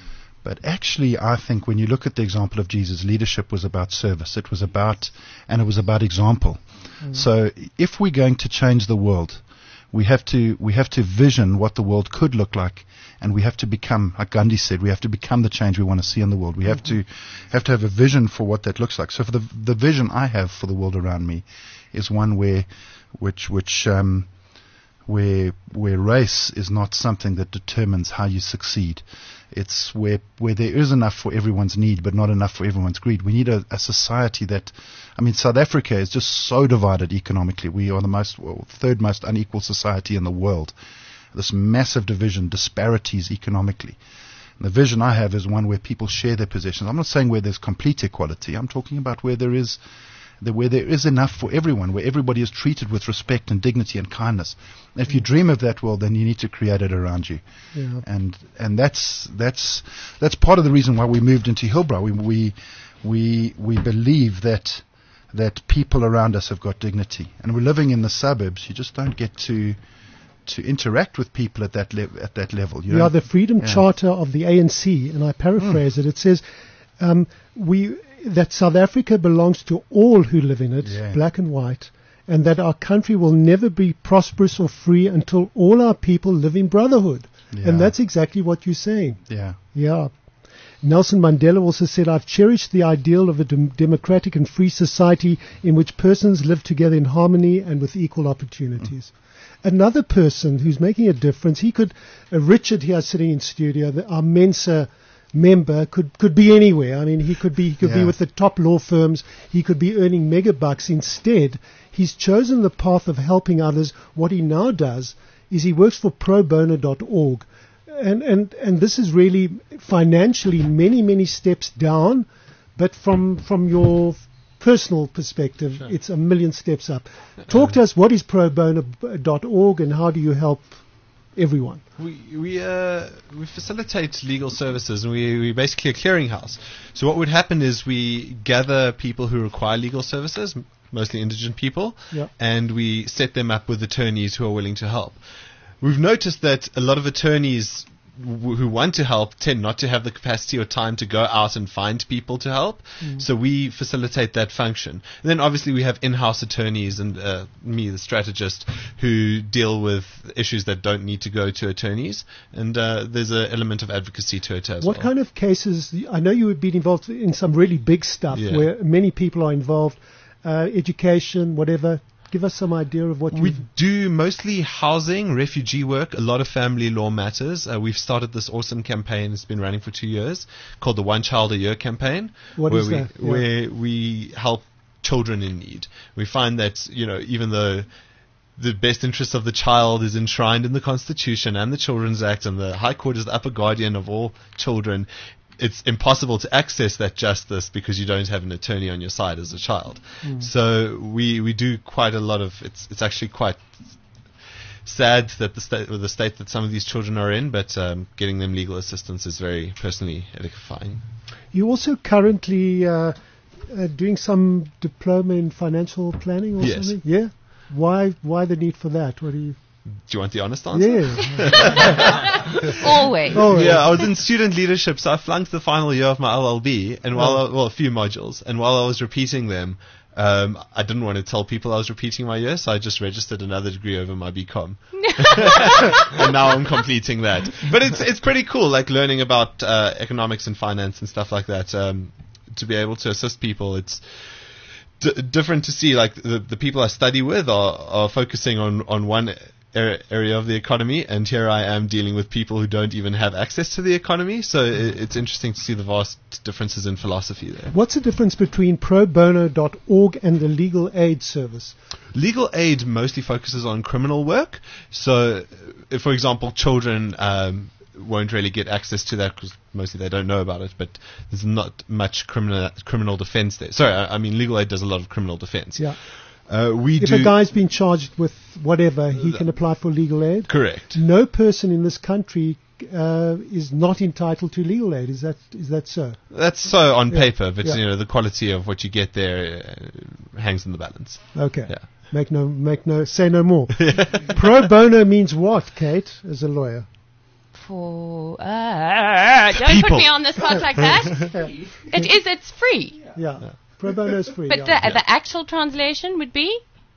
But actually, I think when you look at the example of Jesus, leadership was about service. It was about, and it was about example. Mm. So if we're going to change the world, we have to, we have to vision what the world could look like, and we have to become, like Gandhi said, we have to become the change we want to see in the world. We have mm-hmm. to, have to have a vision for what that looks like. So for the, the vision I have for the world around me is one where, which, which, um, where, where race is not something that determines how you succeed. It's where, where there is enough for everyone's need, but not enough for everyone's greed. We need a, a society that, I mean, South Africa is just so divided economically. We are the most, well, third most unequal society in the world. This massive division, disparities economically. And the vision I have is one where people share their possessions. I'm not saying where there's complete equality. I'm talking about where there is, the, where there is enough for everyone, where everybody is treated with respect and dignity and kindness. And if you dream of that world, then you need to create it around you. Yeah. And and that's that's that's part of the reason why we moved into Hillbrow. We we we we believe that that people around us have got dignity, and we're living in the suburbs. You just don't get to to interact with people at that le- at that level. You we know? are the Freedom Yeah. Charter of the A N C, and I paraphrase mm. it. It says um, we that South Africa belongs to all who live in it, Yeah. black and white, and that our country will never be prosperous or free until all our people live in brotherhood. Yeah. And that's exactly what you're saying. Yeah. Yeah. Nelson Mandela also said, I've cherished the ideal of a dem- democratic and free society in which persons live together in harmony and with equal opportunities. Mm. Another person who's making a difference, he could, uh, Richard here sitting in studio, the, our Mensa member, could, could be anywhere. I mean, he could be, he could Yeah. be with the top law firms. He could be earning mega bucks. Instead, he's chosen the path of helping others. What he now does is he works for pro bono dot org. And, and, and this is really financially many, many steps down, but from, from your personal perspective, Sure. it's a million steps up. Talk to us, what is pro bono dot org and how do you help everyone? We we uh, we facilitate legal services, and we we basically a clearinghouse. So what would happen is we gather people who require legal services, m- mostly indigent people, Yeah. and we set them up with attorneys who are willing to help. We've noticed that a lot of attorneys w- who want to help tend not to have the capacity or time to go out and find people to help. Mm. So we facilitate that function. And then obviously we have in-house attorneys and uh, me, the strategist, who deal with issues that don't need to go to attorneys. And uh, there's an element of advocacy to it as What well. kind of cases, I know you would be involved in some really big stuff Yeah. where many people are involved, uh, education, whatever. Give us some idea of what We you do mostly housing, refugee work, a lot of family law matters. Uh, we've started this awesome campaign. It's been running for two years called the One Child a Year campaign. What where is we, that? Yeah. Where we help children in need. We find that, you know, even though the best interest of the child is enshrined in the Constitution and the Children's Act, and the High Court is the upper guardian of all children, it's impossible to access that justice because you don't have an attorney on your side as a child. Mm. So we, we do quite a lot of, it's it's actually quite sad that the state, or the state that some of these children are in, but um, getting them legal assistance is very personally edifying. You also currently uh, uh, doing some diploma in financial planning or Yes. something? Yeah. Why? Why the need for that? What do you? Do you want the honest answer? Yeah. Always. Always. Yeah, I was in student leadership, so I flunked the final year of my L L B, and while Oh. I, well, a few modules, and while I was repeating them, um, I didn't want to tell people I was repeating my year, so I just registered another degree over my B Com, and now I'm completing that. But it's it's pretty cool, like learning about uh, economics and finance and stuff like that. Um, to be able to assist people, it's d- different to see like the the people I study with are are focusing on on one area of the economy, and here I am dealing with people who don't even have access to the economy, so it, it's interesting to see the vast differences in philosophy there. What's the difference between pro bono dot org and the Legal Aid Service? Legal aid mostly focuses on criminal work, so if, for example, children um, won't really get access to that because mostly they don't know about it, but there's not much criminal criminal defense there. Sorry, I, I mean legal aid does a lot of criminal defense. Yeah. Uh, we If do a guy's been charged with whatever, he can apply for legal aid. correct. No person in this country uh, is not entitled to legal aid. Is that is that so? That's so on Yeah. paper, but Yeah. you know the quality of what you get there uh, hangs in the balance. Okay. Yeah. Make no make no say no more. Pro bono means what, Kate, as a lawyer? For uh, don't People. put me on the spot like that. It is. It's free. Yeah. Pro bono is free. But yeah. the the actual translation would be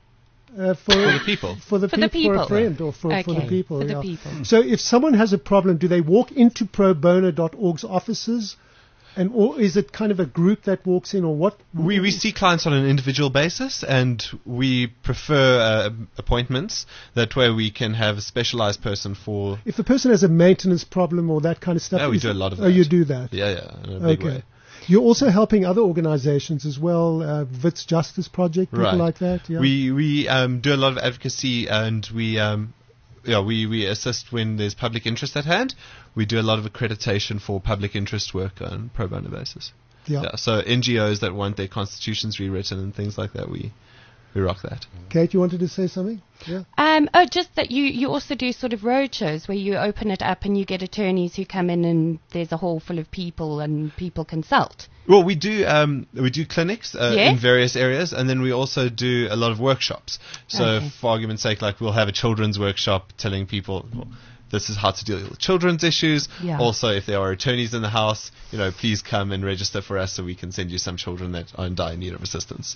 Uh, for, For the people. For the, For the peop- for a people. friend or for, for the Okay, people. for the yeah. people. So if someone has a problem, do they walk into pro bono dot org's offices? And or is it kind of a group that walks in, or what? We we see clients on an individual basis, and we prefer uh, appointments. That way, we can have a specialized person for. If a person has a maintenance problem or that kind of stuff. Yeah, we is do it- a lot of Oh, that. you do that. Yeah, yeah, in a big Okay. way. You're also helping other organizations as well, uh, Wits Justice Project, people Right. like that. Yeah. We we um, do a lot of advocacy, and we um, yeah we, we assist when there's public interest at hand. We do a lot of accreditation for public interest work on pro bono basis. Yeah. So N G Os that want their constitutions rewritten and things like that, we we rock that. Kate, you wanted to say something? Yeah. Um, oh, just that you, you also do sort of road shows where you open it up and you get attorneys who come in and there's a hall full of people and people consult. Well, we do um, we do clinics uh, Yeah? in various areas, and then we also do a lot of workshops. So, Okay. for argument's sake, like we'll have a children's workshop telling people. Well, this is how to deal with children's issues. Yeah. Also, if there are attorneys in the house, you know, please come and register for us so we can send you some children that are in dire need of assistance.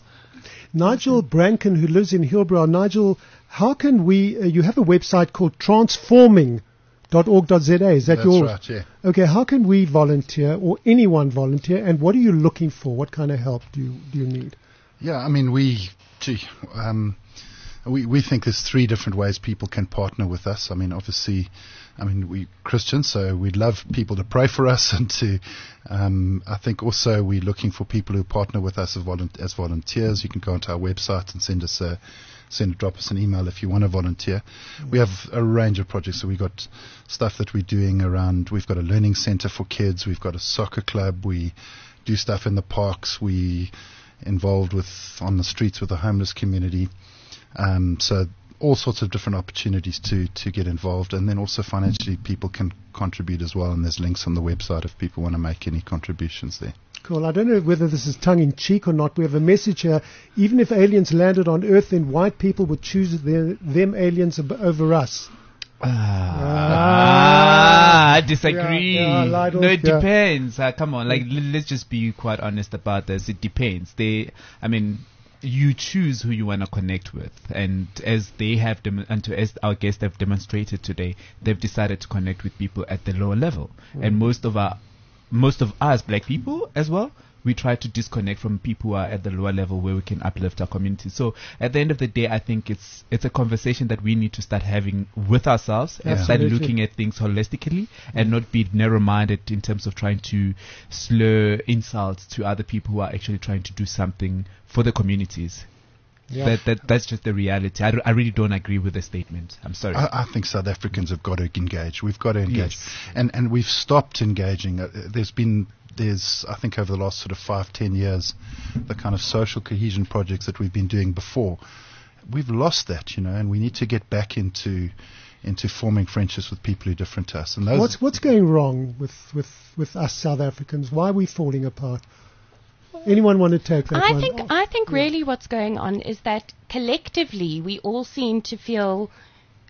Nigel Branken, who lives in Hillbrow. Nigel, how can we, uh, you have a website called transforming dot org dot z a. Is that That's your? right, yeah. Okay, how can we volunteer or anyone volunteer, and what are you looking for? What kind of help do you, do you need? Yeah, I mean, we, gee, um, we, we think there's three different ways people can partner with us. I mean, obviously, I mean, we Christians, so we'd love people to pray for us, and to, um, I think also we're looking for people who partner with us as, volunt- as volunteers. You can go onto our website and send us a, send, drop us an email if you want to volunteer. We have a range of projects. So we've got stuff that we're doing around, we've got a learning center for kids, we've got a soccer club, we do stuff in the parks, we involved with on the streets with the homeless community. Um, so all sorts of different opportunities to, to get involved, and then also financially people can contribute as well, and there's links on the website if people want to make any contributions there. Cool. I don't know whether this is tongue in cheek or not. We have a message here. Even if aliens landed on Earth, then white people would choose their, them aliens ab- over us. Ah, I disagree. Yeah, yeah, Lidl, no, it yeah. depends. Uh, come on, like l- let's just be quite honest about this. It depends. They, I mean, you choose who you want to connect with, and as they have, dem- and to, as our guests have demonstrated today, they've decided to connect with people at the lower level, and most of our, most of us black people as well. We try to disconnect from people who are at the lower level where we can uplift our community. So at the end of the day, I think it's it's a conversation that we need to start having with ourselves and start Absolutely. looking at things holistically and not be narrow-minded in terms of trying to slur insults to other people who are actually trying to do something for the communities. Yeah. That, that that's just the reality. I, d- I really don't agree with the statement. I'm sorry. I, I think South Africans have got to engage. We've got to engage. Yes. And and we've stopped engaging. Uh, there's been, there's, I think over the last sort of five, ten years, the kind of social cohesion projects that we've been doing before, we've lost that, you know, and we need to get back into into forming friendships with people who are different to us. And those What's what's going wrong with, with, with us South Africans? Why are we falling apart? Anyone want to take that I one? think I think really what's going on is that collectively we all seem to feel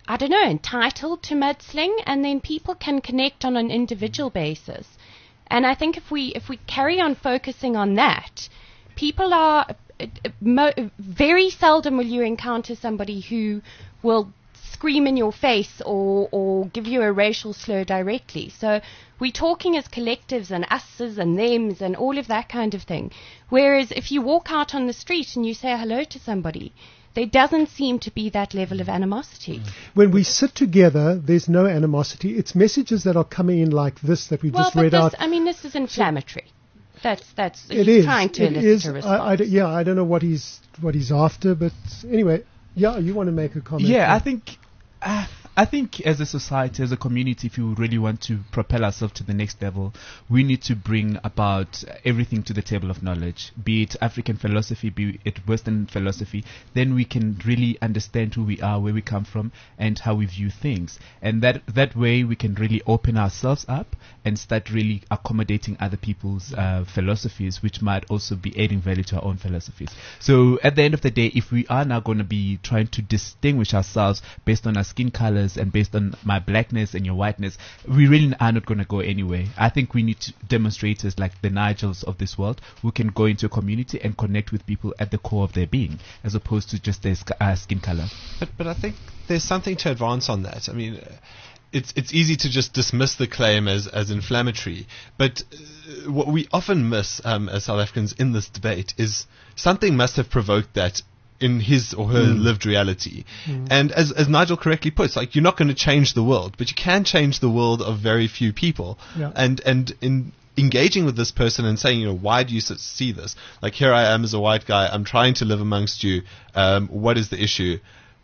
I don't know, entitled to mudsling, and then people can connect on an individual basis. And I think if we if we carry on focusing on that, people are uh, mo- very seldom will you encounter somebody who will scream in your face or or give you a racial slur directly. So we're talking as collectives and us's and thems and all of that kind of thing. Whereas if you walk out on the street and you say hello to somebody, there doesn't seem to be that level of animosity. When we sit together, there's no animosity. It's messages that are coming in like this that we well, just but read this, out. I mean, this is inflammatory. That's that's It he's is. trying to It elicit is. a response. I, I d- yeah, I don't know what he's what he's after, but anyway, yeah, you want to make a comment? Yeah, I think, uh, I think as a society, as a community, if you really want to propel ourselves to the next level, we need to bring about everything to the table of knowledge, be it African philosophy, be it Western philosophy. Then we can really understand who we are, where we come from, and how we view things. And that that way we can really open ourselves up and start really accommodating other people's uh, philosophies, which might also be adding value to our own philosophies. So at the end of the day, if we are now going to be trying to distinguish ourselves based on our skin colors and based on my blackness and your whiteness, we really are not going to go anywhere. I think we need to demonstrators like the Nigels of this world who can go into a community and connect with people at the core of their being, as opposed to just their sk- uh, skin color. But but I think there's something to advance on that. I mean, uh, it's it's easy to just dismiss the claim as as inflammatory, but uh, what we often miss um, as South Africans in this debate is something must have provoked that in his or her mm. lived reality. Mm. And as as Nigel correctly puts, like, you're not going to change the world, but you can change the world of very few people. Yeah. And and in engaging with this person and saying, you know, why do you see this? Like, here I am as a white guy, I'm trying to live amongst you. Um, what is the issue?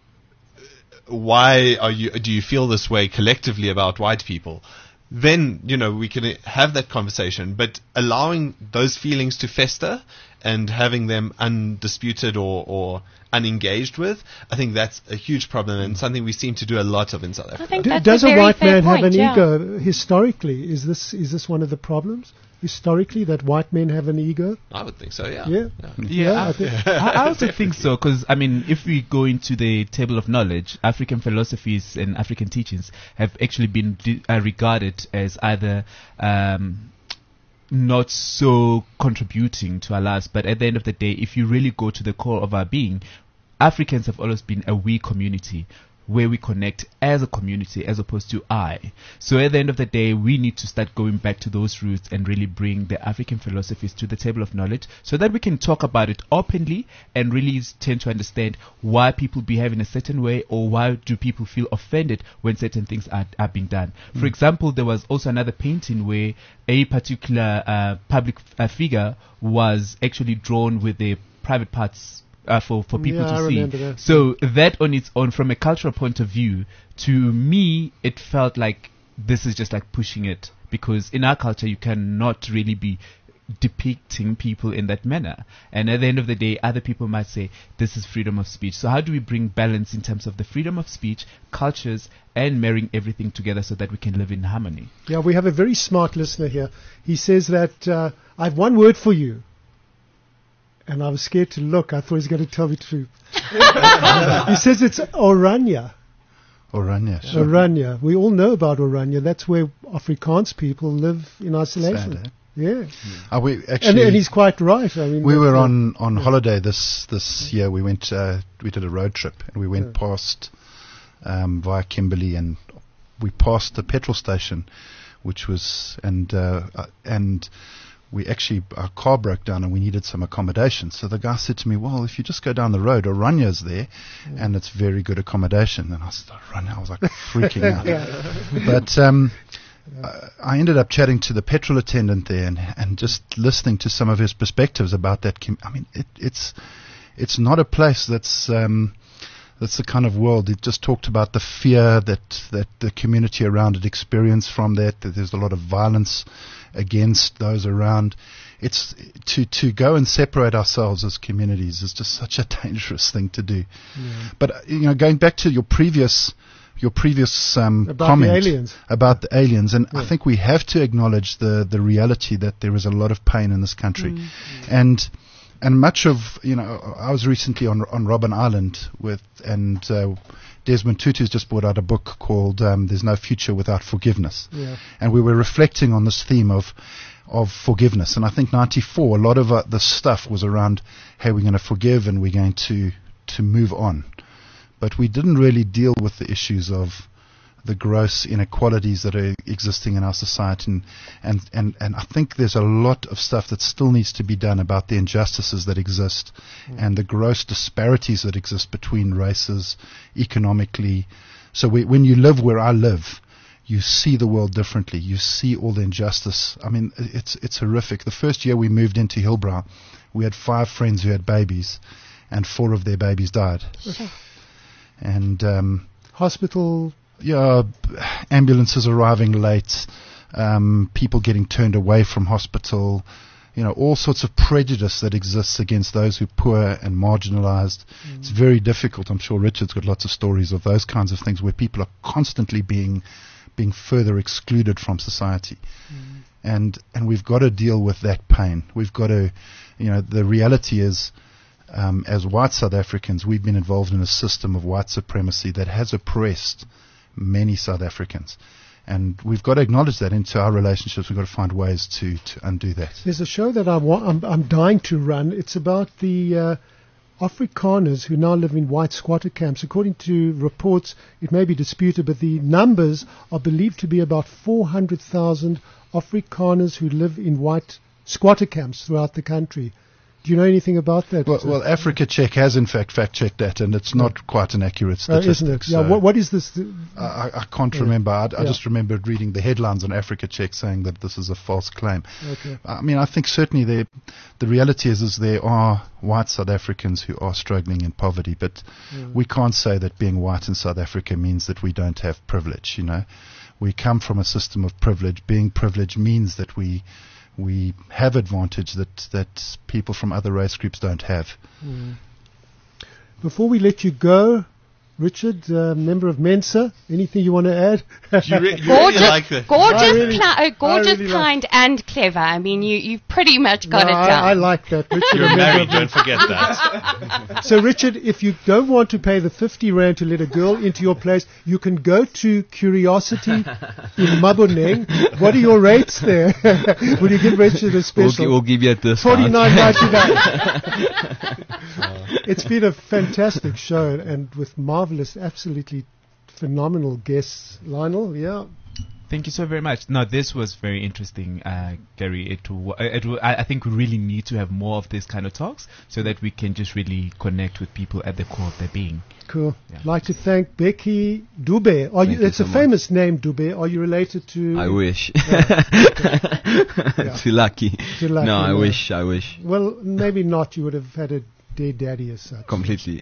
Why are you? Do you feel this way collectively about white people? Then, you know, we can have that conversation, but allowing those feelings to fester and having them undisputed or, or unengaged with, I think that's a huge problem and something we seem to do a lot of in South Africa. I think D- that's Does a, a very white fair man have point, an yeah. ego historically? Is this is this one of the problems? Historically, that white men have an ego? I would think so, yeah. Yeah. Yeah. Yeah, Yeah, I I, think- I, I also think so, because I mean, if we go into the table of knowledge, African philosophies and African teachings have actually been de- uh, regarded as either um, not so contributing to our lives, but at the end of the day, if you really go to the core of our being, Africans have always been a we community, where we connect as a community as opposed to I. So at the end of the day, we need to start going back to those roots and really bring the African philosophies to the table of knowledge so that we can talk about it openly and really tend to understand why people behave in a certain way, or why do people feel offended when certain things are, are being done. Mm. For example, there was also another painting where a particular uh, public f- uh, figure was actually drawn with their private parts Uh, for, for people Yeah, I to see. remember that. So that on its own, from a cultural point of view, to me, it felt like this is just like pushing it, because in our culture, you cannot really be depicting people in that manner. And at the end of the day, other people might say, this is freedom of speech. So how do we bring balance in terms of the freedom of speech, cultures, and marrying everything together so that we can live in harmony? Yeah, we have a very smart listener here. He says that uh, I have one word for you. And I was scared to look. I thought he was going to tell me the truth. He says it's Oranje. Oranje, sure. Oranje. We all know about Oranje. That's where Afrikaans people live in isolation. Sad, eh? Yeah. Uh, we And, actually, and he's quite right. I mean, we that's were the- on, on yeah. holiday this this year. We went uh, we did a road trip, and we went Yeah. past um, via Kimberley, and we passed the petrol station, which was and uh, uh, and we actually our car broke down and we needed some accommodation. So the guy said to me, "Well, if you just go down the road, Oranje's there, Yeah. and it's very good accommodation." And I said, "Oranje," I was like freaking out. Yeah. But um, uh, I ended up chatting to the petrol attendant there and, and just listening to some of his perspectives about that. Com- I mean, it, it's it's not a place that's um, that's the kind of world. It just talked about the fear that that the community around it experienced from that. That there's a lot of violence against those around. It's to to go and separate ourselves as communities is just such a dangerous thing to do. Yeah. But uh, you know, going back to your previous. Your previous um, About comment the aliens. about the aliens, and Yeah. I think we have to acknowledge the, the reality that there is a lot of pain in this country, Mm. and and much of, you know, I was recently on on Robben Island with, and uh, Desmond Tutu's just brought out a book called um, There's No Future Without Forgiveness. Yeah. And we were reflecting on this theme of of forgiveness. And I think ninety-four, a lot of uh, the stuff was around, hey, we're going to forgive and we're going to, to move on. But we didn't really deal with the issues of the gross inequalities that are existing in our society. And, and, and, and I think there's a lot of stuff that still needs to be done about the injustices that exist mm. and the gross disparities that exist between races economically. So we, when you live where I live, you see the world differently. You see all the injustice. I mean, it's it's horrific. The first year we moved into Hillbrow, we had five friends who had babies, and four of their babies died. Okay. And um, hospital, yeah, ambulances arriving late, um, people getting turned away from hospital. You know, all sorts of prejudice that exists against those who are poor and marginalized. Mm. It's very difficult. I'm sure Richard's got lots of stories of those kinds of things where people are constantly being being further excluded from society. Mm. And and we've got to deal with that pain. We've got to, you know, the reality is, um, as white South Africans, we've been involved in a system of white supremacy that has oppressed many South Africans. And we've got to acknowledge that into our relationships. We've got to find ways to, to undo that. There's a show that I wa- I'm, I'm dying to run. It's about the uh, Afrikaners who now live in white squatter camps. According to reports, it may be disputed, but the numbers are believed to be about four hundred thousand Afrikaners who live in white squatter camps throughout the country. Do you know anything about that? Well, well Africa Check has in fact fact-checked that, and it's not oh. quite an accurate statistic. Uh, isn't it? Yeah. What, what is this? Th- I, I can't yeah. remember. I, I yeah. just remembered reading the headlines on Africa Check saying that this is a false claim. Okay. I mean, I think certainly there, the reality is, is there are white South Africans who are struggling in poverty, but yeah. we can't say that being white in South Africa means that we don't have privilege. You know, we come from a system of privilege. Being privileged means that we we have advantage that, that people from other race groups don't have. Mm. Before we let you go, Richard, uh, member of Mensa, anything you want to add? You, re- you gorgeous, really like that. Gorgeous, really, cli- uh, gorgeous really kind, like and clever. I mean, you, you've pretty much got no, it down. I, I like that. Richard, You're married, don't forget that. So, Richard, if you don't want to pay the fifty rand to let a girl into your place, you can go to Curiosity in Maboneng. What are your rates there? Will you give Richard a special? We'll, we'll give you a discount. forty-nine ninety-nine. It's been a fantastic show, and with marvelous, absolutely phenomenal guests. Lionel, yeah. Thank you so very much. No, this was very interesting, uh, Gary. It, w- it w- I I think we really need to have more of this kind of talks so that we can just really connect with people at the core of their being. Cool. Yeah. I'd like to thank Becky Dube. Are you, you it's so a much. famous name, Dube. Are you related to... I wish. Yeah. Yeah. Too lucky. Too lucky. No, I no. wish, I wish. Well, maybe not. You would have had a dead daddy as such. Completely.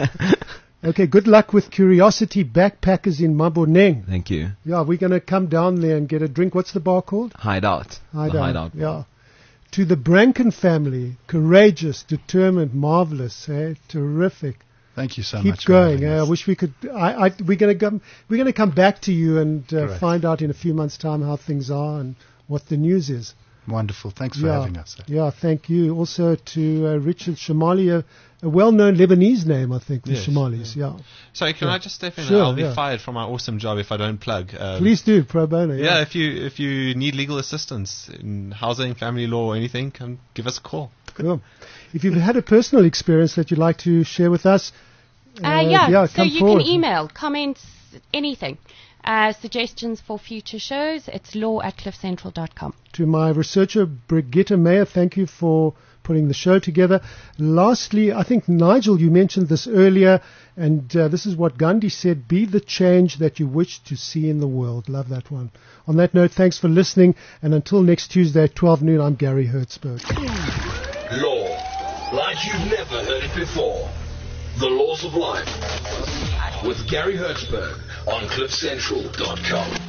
Okay, good luck with Curiosity Backpackers in Maboneng. Thank you. Yeah, we're going to come down there and get a drink. What's the bar called? Hideout. Hideout. The Hideout. Yeah. To the Branken family, courageous, determined, marvelous, eh? Terrific. Thank you so Keep much. Keep going. Eh? I wish we could. I, I, we're going to come. We're going to come back to you and uh, find out in a few months' time how things are and what the news is. Wonderful. Thanks for yeah. having us. Eh? Yeah, thank you. Also to uh, Richard Shamali, a, a well-known Lebanese name, I think, the yes, Shamalis. Yeah. yeah. Sorry, can yeah. I just step in? Sure, I'll be yeah. fired from my awesome job if I don't plug. Um, Please do, pro bono. Yeah. yeah, if you if you need legal assistance in housing, family law, or anything, come give us a call. Cool. If you've had a personal experience that you'd like to share with us, uh, uh, yeah, yeah, so you forward. can email, comments, anything. Uh, suggestions for future shows, it's law at cliff central dot com. To my researcher, Brigitte Meyer, thank you for putting the show together. Lastly, I think, Nigel, you mentioned this earlier, and uh, this is what Gandhi said, be the change that you wish to see in the world. Love that one. On that note, thanks for listening, and until next Tuesday at twelve noon, I'm Gary Hertzberg. Law, like you've never heard it before. The Laws of Life, with Gary Hertzberg on cliff central dot com.